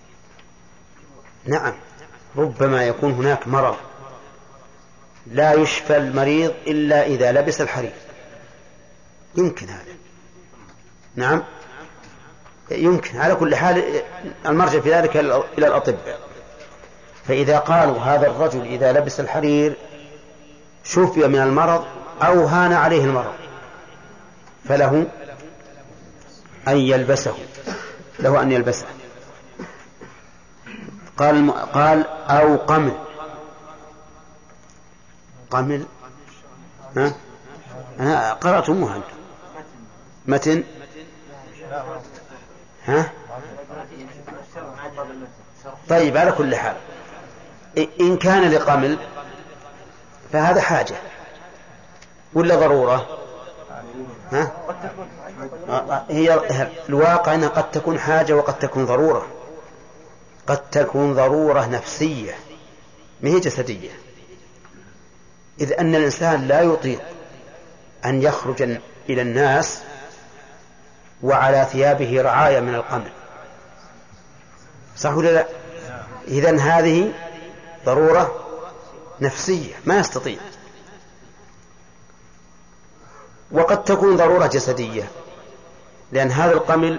نعم، ربما يكون هناك مرض لا يشفى المريض إلا إذا لبس الحرير، يمكن هذا. نعم يمكن. على كل حال المرجع في ذلك إلى الأطباء. فإذا قالوا هذا الرجل إذا لبس الحرير شفي من المرض أو هان عليه المرض فله أن يلبسه، له أن يلبسه. قال قال أو قمل. قمل ها؟ أنا قرأتموها أنتم متن ها؟ طيب، على كل حال إن كان لقمل فهذا حاجة ولا ضرورة؟ ها؟ هي الواقع أنها قد تكون حاجة وقد تكون ضرورة. قد تكون ضرورة نفسية ما هي جسدية، إذ أن الإنسان لا يطيق أن يخرج إلى الناس وعلى ثيابه رعاية من القمل، صح ولا لا؟ إذن هذه ضرورة نفسية ما يستطيع. وقد تكون ضرورة جسدية، لأن هذا القمل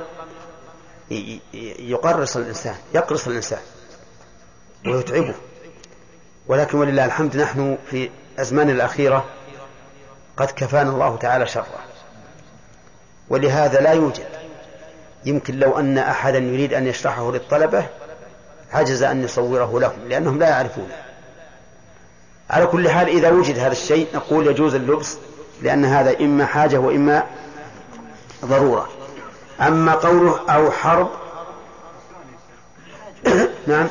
يقرص الإنسان، يقرص الإنسان ويتعبه. ولكن ولله الحمد نحن في أزمان الأخيرة قد كفانا الله تعالى شره، ولهذا لا يوجد. يمكن لو أن أحدا يريد أن يشرحه للطلبة عجز أن يصوره لهم لأنهم لا يعرفونه. على كل حال إذا وجد هذا الشيء نقول يجوز اللبس، لأن هذا إما حاجة وإما ضرورة. أما قوله أو حرب نعم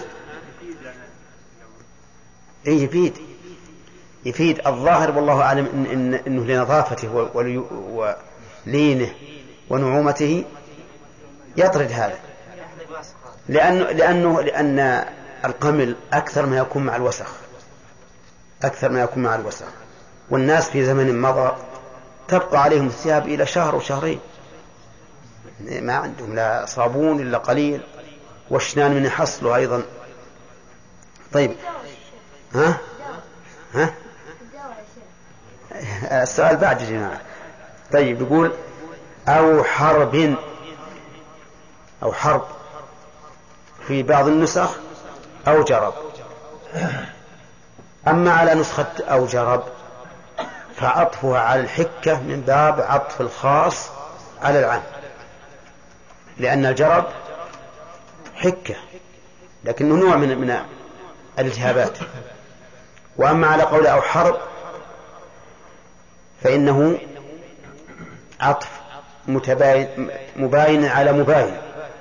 إيه يفيد يفيد الظاهر والله أعلم إن إن إنه لنظافته ولينه ونعومته يطرد هذا، لأنه لأنه لأن القمل أكثر ما يكون مع الوسخ أكثر ما يكون مع الوسخ، والناس في زمن مضى تبقى عليهم الثياب إلى شهر وشهرين، ما عندهم لا صابون إلا قليل، والشنان من يحصلوا أيضا. طيب ها ها السؤال بعد يا جماعة. طيب يقول أو حرب أو حرب في بعض النسخ أو جرب. أما على نسخة أو جرب فعطفها على الحكة من باب عطف الخاص على العام، لأن الجرب حكة لكنه نوع من من الالتهابات. وأما على قول أو حرب فإنه عطف متباين مباين على مباين.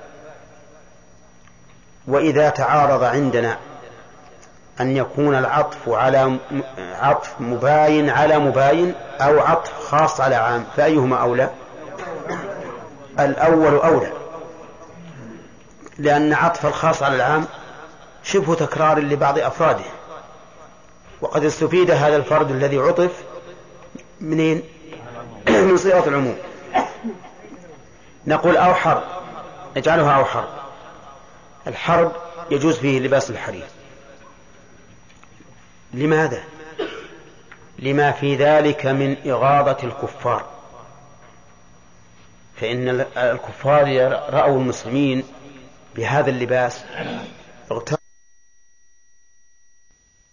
وإذا تعارض عندنا أن يكون العطف على عطف مباين على مباين أو عطف خاص على عام، فأيهما أولى؟ الأول أولى، لأن عطف الخاص على العام شبه تكرار لبعض أفراده، وقد استفيد هذا الفرد الذي عطف منين؟ من صيغة العموم. نقول أو حرب، نجعلها أو حرب. الحرب يجوز فيه لباس الحرير. لماذا؟ لما في ذلك من إغاظة الكفار، فإن الكفار رأوا المسلمين بهذا اللباس